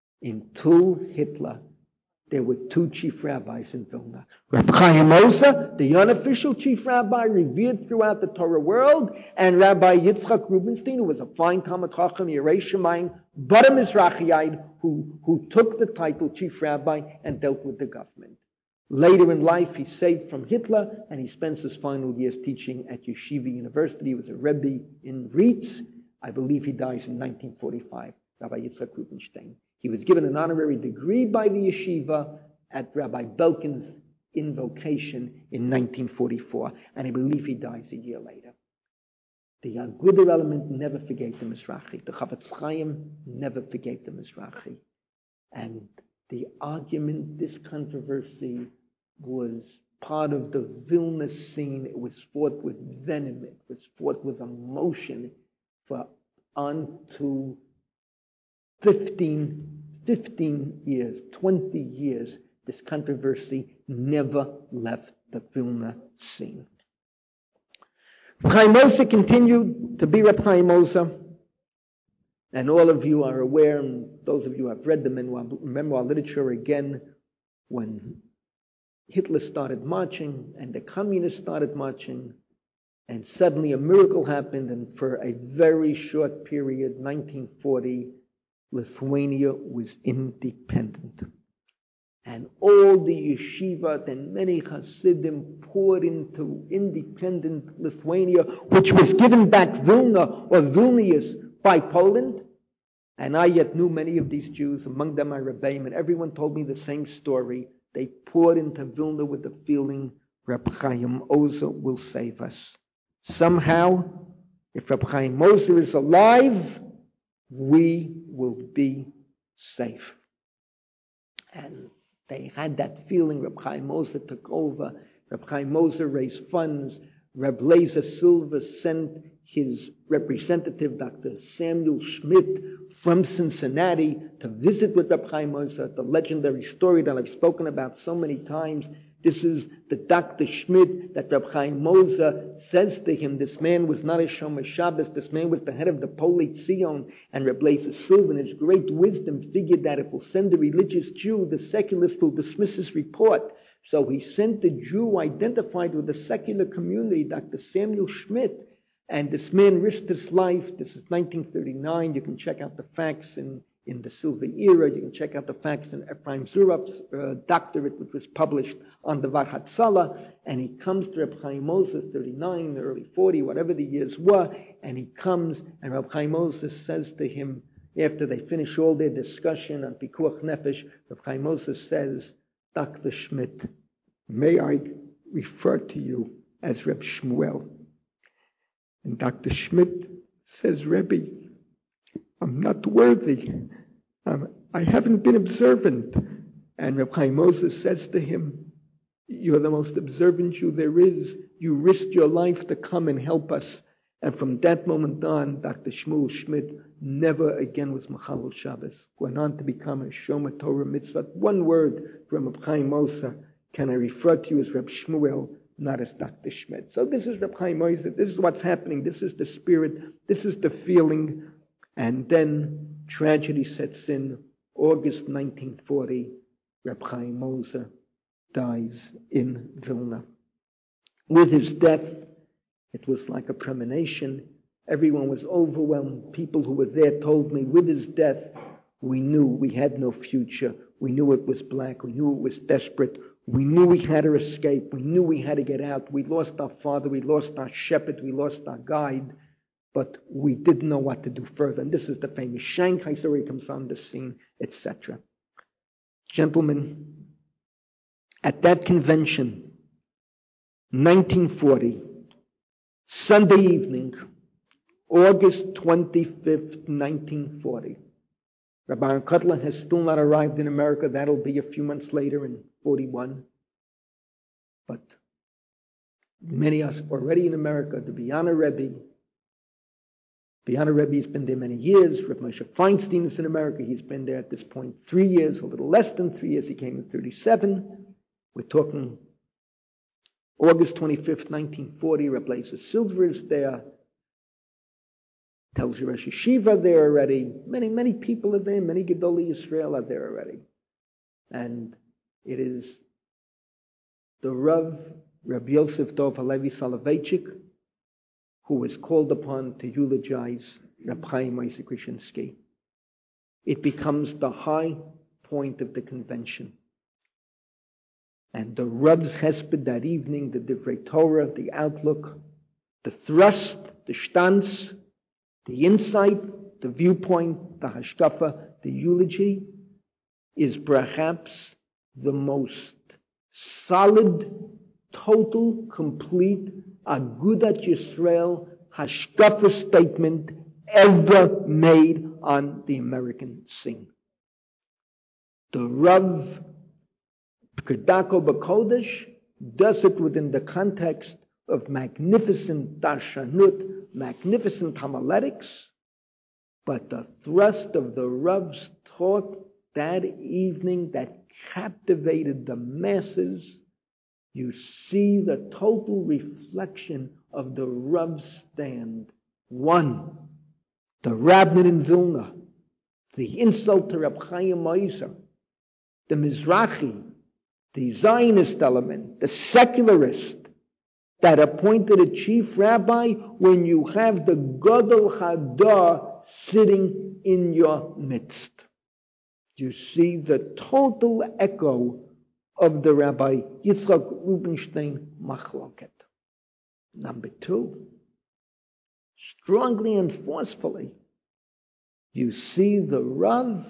until Hitler. There were two chief rabbis in Vilna. Reb Chaim Oza, the unofficial chief rabbi revered throughout the Torah world, and Rabbi Yitzchak Rubinstein, who was a fine Talmud Chacham, Yerei Shamayim, but a Mizrahiite, who, who took the title chief rabbi and dealt with the government. Later in life, he saved from Hitler, and he spends his final years teaching at Yeshiva University. He was a Rebbe in Rietz. I believe he dies in nineteen forty-five, Rabbi Yitzchak Rubinstein. He was given an honorary degree by the yeshiva at Rabbi Belkin's invocation in nineteen forty-four, and I believe he dies a year later. The Aguda element never forgave the Mizrahi. The Chavetz Chaim never forgave the Mizrahi. And the argument, this controversy, was part of the Vilna scene. It was fought with venom. It was fought with emotion for unto fifteen, fifteen years, twenty years. This controversy never left the Vilna scene. Reb Chaim Oza continued to be Reb Chaim Oza, and all of you are aware, and those of you who have read the memoir, memoir literature again, when Hitler started marching and the communists started marching, and suddenly a miracle happened, and for a very short period, nineteen forty, Lithuania was independent. And all the yeshiva and many Hasidim poured into independent Lithuania, which was given back Vilna or Vilnius by Poland. And I yet knew many of these Jews, among them my Rebbeim, and everyone told me the same story. They poured into Vilna with the feeling, Reb Chaim Oza will save us. Somehow, if Reb Chaim Oza is alive, we will be safe. And they had that feeling. Reb Chaim Oza took over. Reb Chaim Oza raised funds. Reb Lazer Silver sent his representative, Doctor Samuel Schmidt, from Cincinnati to visit with Reb Chaim Oza. The legendary story that I've spoken about so many times. This is the Doctor Schmidt that Reb Chaim Oza says to him. This man was not a Shomer Shabbos. This man was the head of the Polei Zion. And Reb Lazer Silver, in his great wisdom, figured that if we'll send a religious Jew, the secularist will dismiss his report. So he sent the Jew identified with the secular community, Doctor Samuel Schmidt. And this man risked his life. This is nineteen thirty-nine. You can check out the facts in, in the Silver Era. You can check out the facts in Ephraim Zurab's uh, doctorate, which was published on the Varhatzala. And he comes to Reb Chaim Oza, thirty-nine, early forty, whatever the years were. And he comes, and Reb Chaim Oza says to him, after they finish all their discussion on Pikuach Nefesh, Reb Chaim Oza says, Doctor Schmidt, may I refer to you as Reb Shmuel? And Doctor Schmidt says, Rebbe, I'm not worthy. Um, I haven't been observant. And Reb Chaim Oza says to him, you're the most observant Jew there is. You risked your life to come and help us. And from that moment on, Doctor Shmuel Schmidt never again was Machalel Shabbos. Went on to become a Shomer Torah Mitzvah. One word from Reb Chaim Oza. can I refer to you as Reb Shmuel, not as Doctor Schmidt. So this is Reb Chaim Oizer. This is what's happening. This is the spirit. This is the feeling. And then tragedy sets in. August nineteen forty, Reb Chaim Oizer dies in Vilna. With his death, it was like a premonition. Everyone was overwhelmed. People who were there told me, with his death, we knew we had no future. We knew it was black. We knew it was desperate. We knew we had to escape. We knew we had to get out. We lost our father. We lost our shepherd. We lost our guide. But we didn't know what to do further. And this is the famous Shanghai story comes on the scene, et cetera. Gentlemen, at that convention, nineteen forty, Sunday evening, August twenty-fifth, nineteen forty, Rabbi Aaron Kotler has still not arrived in America. That'll be a few months later in forty-one. But many are already in America. The Biana Rebbe, Biana Rebbe has been there many years. Reb Moshe Feinstein is in America. He's been there at this point three years, a little less than three years. He came in thirty-seven. We're talking August twenty-fifth, nineteen forty. Reb Leizer Silver is there. Tells you Rosh Yeshiva there already. Many, many people are there. Many Gedolei Yisrael are there already. And it is the Rav, Rabbi Yosef Dov Halevi Soloveitchik, who was called upon to eulogize Reb Chaim Oizer Krishinsky. It becomes the high point of the convention. And the Rav's Hesped that evening, the Divrei Torah, the outlook, the thrust, the shtanz, the insight, the viewpoint, the hashkafa, the eulogy, is perhaps the most solid, total, complete Agudat Yisrael hashkafa statement ever made on the American scene. The Rav Kedako B'Kodesh does it within the context of magnificent darshanut, magnificent homiletics, but the thrust of the Rav's talk that evening that captivated the masses, you see the total reflection of the Rav's stand. One, the rabbinate in Vilna, the insult to Reb Chaim Oizer, the Mizrahi, the Zionist element, the secularist, that appointed a chief rabbi when you have the Gadol Hadar sitting in your midst. You see the total echo of the Rabbi Yitzchak Rubinstein Machloket. Number two, strongly and forcefully, you see the Rav,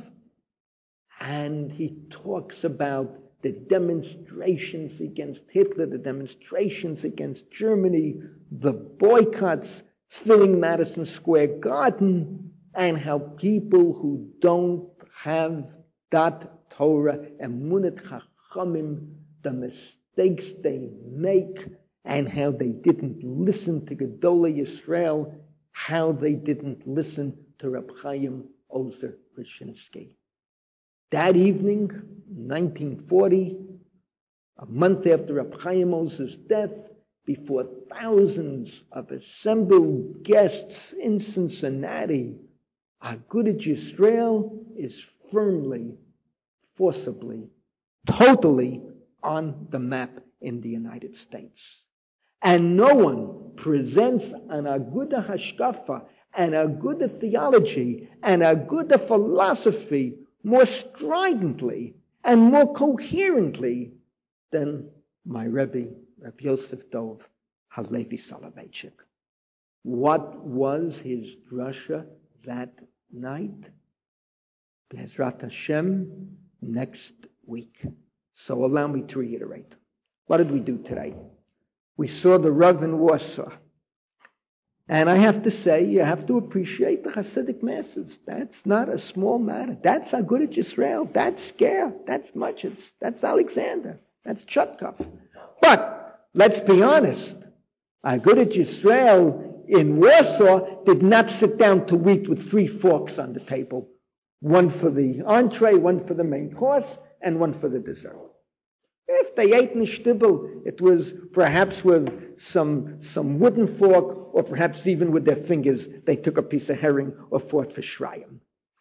and he talks about the demonstrations against Hitler, the demonstrations against Germany, the boycotts filling Madison Square Garden, and how people who don't have that Torah, Emunat Chachamim, the mistakes they make, and how they didn't listen to Gedolei Yisrael, how they didn't listen to Reb Chaim Oizer Krishinsky. That evening, nineteen forty, a month after Reb Chaim Oizer's death, before thousands of assembled guests in Cincinnati, Agudat Yisrael is firmly, forcibly, totally on the map in the United States. And no one presents an Aguda Hashkafa, an Aguda theology, an Aguda philosophy more stridently and more coherently than my Rebbe, Rabbi Yosef Dov Halevi Soloveitchik. What was his drasha that night? Be'ezrat Hashem, next week. So allow me to reiterate. What did we do today? We saw the Rav in Warsaw. And I have to say, you have to appreciate the Hasidic masses. That's not a small matter. That's Agudat Yisrael. That's Ger. That's Muchitz. That's Alexander. That's Chutkov. But let's be honest. Agudat Yisrael in Warsaw did not sit down to eat with three forks on the table. One for the entree, one for the main course, and one for the dessert. If they ate in the shtibel, it was perhaps with some some wooden fork, or perhaps even with their fingers, they took a piece of herring or fought for shrayim.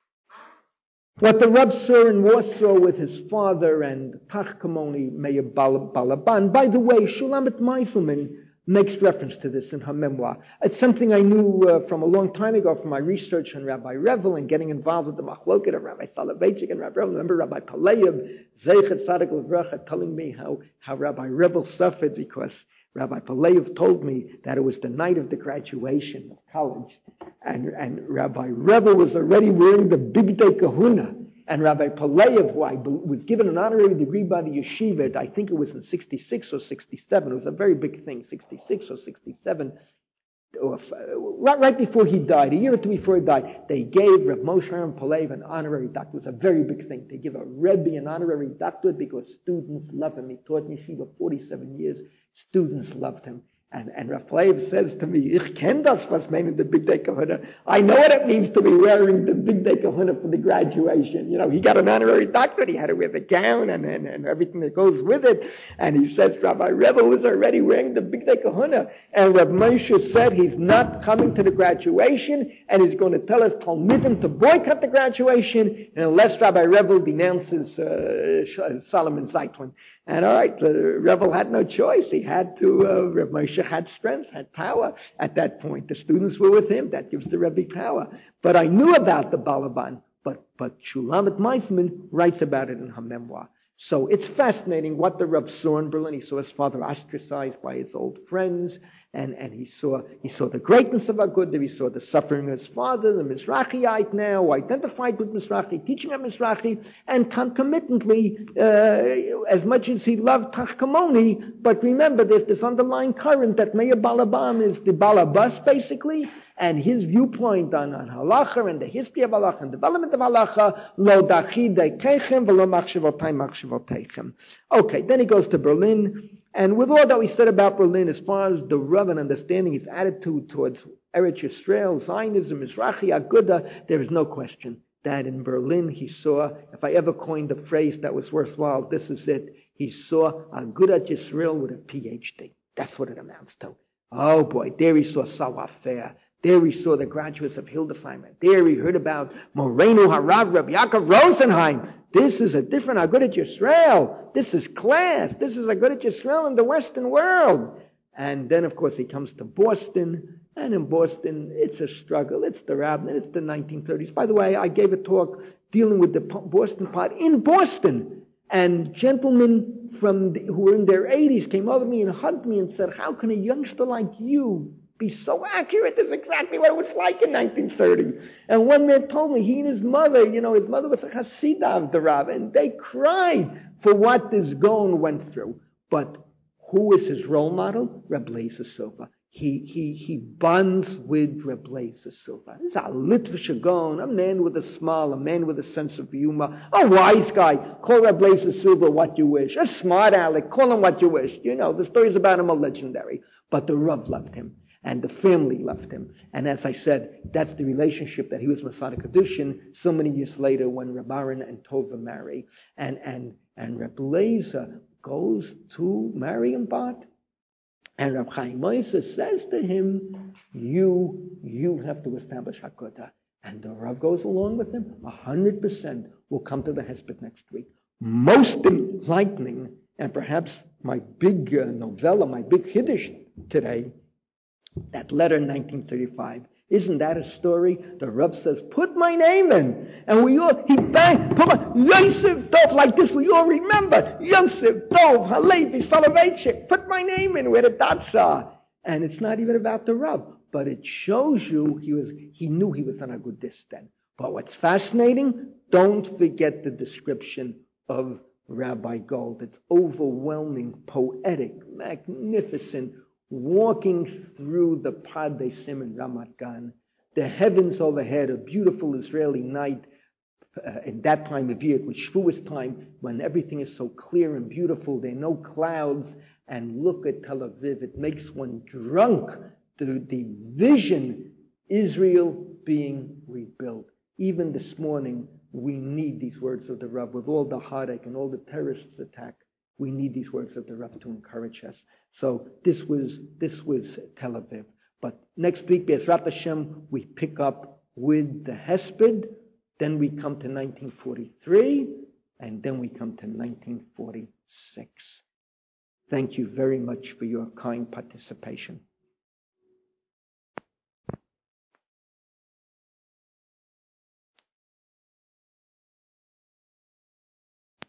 What the Rav saw in Warsaw with his father and Tachkamoni Meir Balaban. By the way, Shulamit Meiselman makes reference to this in her memoir. It's something I knew uh, from a long time ago from my research on Rabbi Revel and getting involved with the Machloket of Rabbi Soloveitchik and Rabbi Revel. Remember Rabbi Paleyev, Zeichet Tzadik L'Vracha, telling me how, how Rabbi Revel suffered because Rabbi Paleyev told me that it was the night of the graduation of college, and, and Rabbi Revel was already wearing the Big Day Kahuna. And Rabbi Paleyev, who I was given an honorary degree by the yeshiva, I think it was in sixty-six or sixty-seven. It was a very big thing, sixty-six or sixty-seven. Or, right, right before he died, a year or two before he died, they gave Rav Moshe Aaron Paleyev an honorary doctorate. It was a very big thing. They give a Rebbe an honorary doctorate because students love him. He taught in yeshiva forty-seven years. Students loved him. And, and Rav Paleyev says to me, Ich ken das, was meinen the Big Day Kahuna. I know what it means to be wearing the Big Day Kahuna for the graduation. You know, he got an honorary doctorate. He had to wear the gown and, and, and everything that goes with it. And he says Rabbi Revel was already wearing the Big Day Kahuna. And Rav Moshe said he's not coming to the graduation and he's going to tell us Talmidim to boycott the graduation unless Rabbi Revel denounces uh, Solomon Zeitlin. And all right, the Revel had no choice. He had to, uh, Rav Moshe had strength, had power at that point. The students were with him. That gives the Rebbe power. But I knew about the Balaban. But, but Shulamit Meisman writes about it in her memoir. So it's fascinating what the Rav saw in Berlin. He saw his father ostracized by his old friends, and, and he saw he saw the greatness of Agudah. He saw the suffering of his father, the Mizrahiite now, who identified with Mizrahi, teaching at Mizrahi, and concomitantly, uh, as much as he loved Tachkamoni, but remember there's this underlying current that Meir Balaban is the Balabas, basically, and his viewpoint on, on halacha and the history of halacha and development of halacha, lo dachidei keichem v'lo machshavotay machshavotaychem. Okay, then he goes to Berlin, and with all that we said about Berlin, as far as the Rav and understanding his attitude towards Eretz Yisrael, Zionism, Mizrahi, Agudah, there is no question that in Berlin he saw, if I ever coined a phrase that was worthwhile, this is it, he saw Agudat Yisrael with a P H D. That's what it amounts to. Oh boy, there he saw Sawaf Fair. There we saw the graduates of Hildesheim. There we heard about Moreno Harav Rabbi Yaakov Rosenheim. This is a different Agudat Yisrael. This is class. This is Agudat Yisrael in the Western world. And then, of course, he comes to Boston. And in Boston, it's a struggle. It's the Rabin. It's the nineteen thirties. By the way, I gave a talk dealing with the Boston part in Boston. And gentlemen from the, who were in their eighties came over to me and hugged me and said, how can a youngster like you be so accurate? This is exactly what it was like in nineteen thirty. And one man told me, he and his mother, you know, his mother was a Hasidah of the Rav, and they cried for what this Gaon went through. But who was his role model? Reb Leizer Silva. He, he, he bonds with Reb Leizer Silva. He's a Litvish Gaon, a man with a smile, a man with a sense of humor, a wise guy. Call Reb Leizer Silva what you wish. A smart aleck, call him what you wish. You know, the stories about him are legendary. But the Rav loved him. And the family loved him. And as I said, that's the relationship that he was Masada Kedushin so many years later when Reb Aaron and Tova marry. And, and, and Reb Leizer goes to Mariam Bat. And Reb Chaim Moshe says to him, you, you have to establish Hakudah. And the Rav goes along with him. A hundred percent will come to the Hesped next week. Most enlightening, and perhaps my big uh, novella, my big Hiddush today, that letter in nineteen thirty-five. Isn't that a story? The Rav says, put my name in. And we all, he banged, put my, Yosef Dov, like this, we all remember. Yosef Dov, Halevi, Soloveitchik, put my name in where the dots are. And it's not even about the Rav, but it shows you he was, he knew he was on a good distance. But what's fascinating, don't forget the description of Rabbi Gold. It's overwhelming, poetic, magnificent, walking through the Padei Sim in Ramat Gan, the heavens overhead, a beautiful Israeli night, uh, in that time of year, it was Shavuos time, when everything is so clear and beautiful, there are no clouds, and look at Tel Aviv, it makes one drunk, the, the vision, Israel being rebuilt. Even this morning, we need these words of the Rav, with all the heartache and all the terrorist attack. We need these words of the Rebbe to encourage us. So this was this was Tel Aviv. But next week, Be'ezrat Hashem, we pick up with the Hesped. Then we come to nineteen forty-three, and then we come to nineteen forty-six. Thank you very much for your kind participation.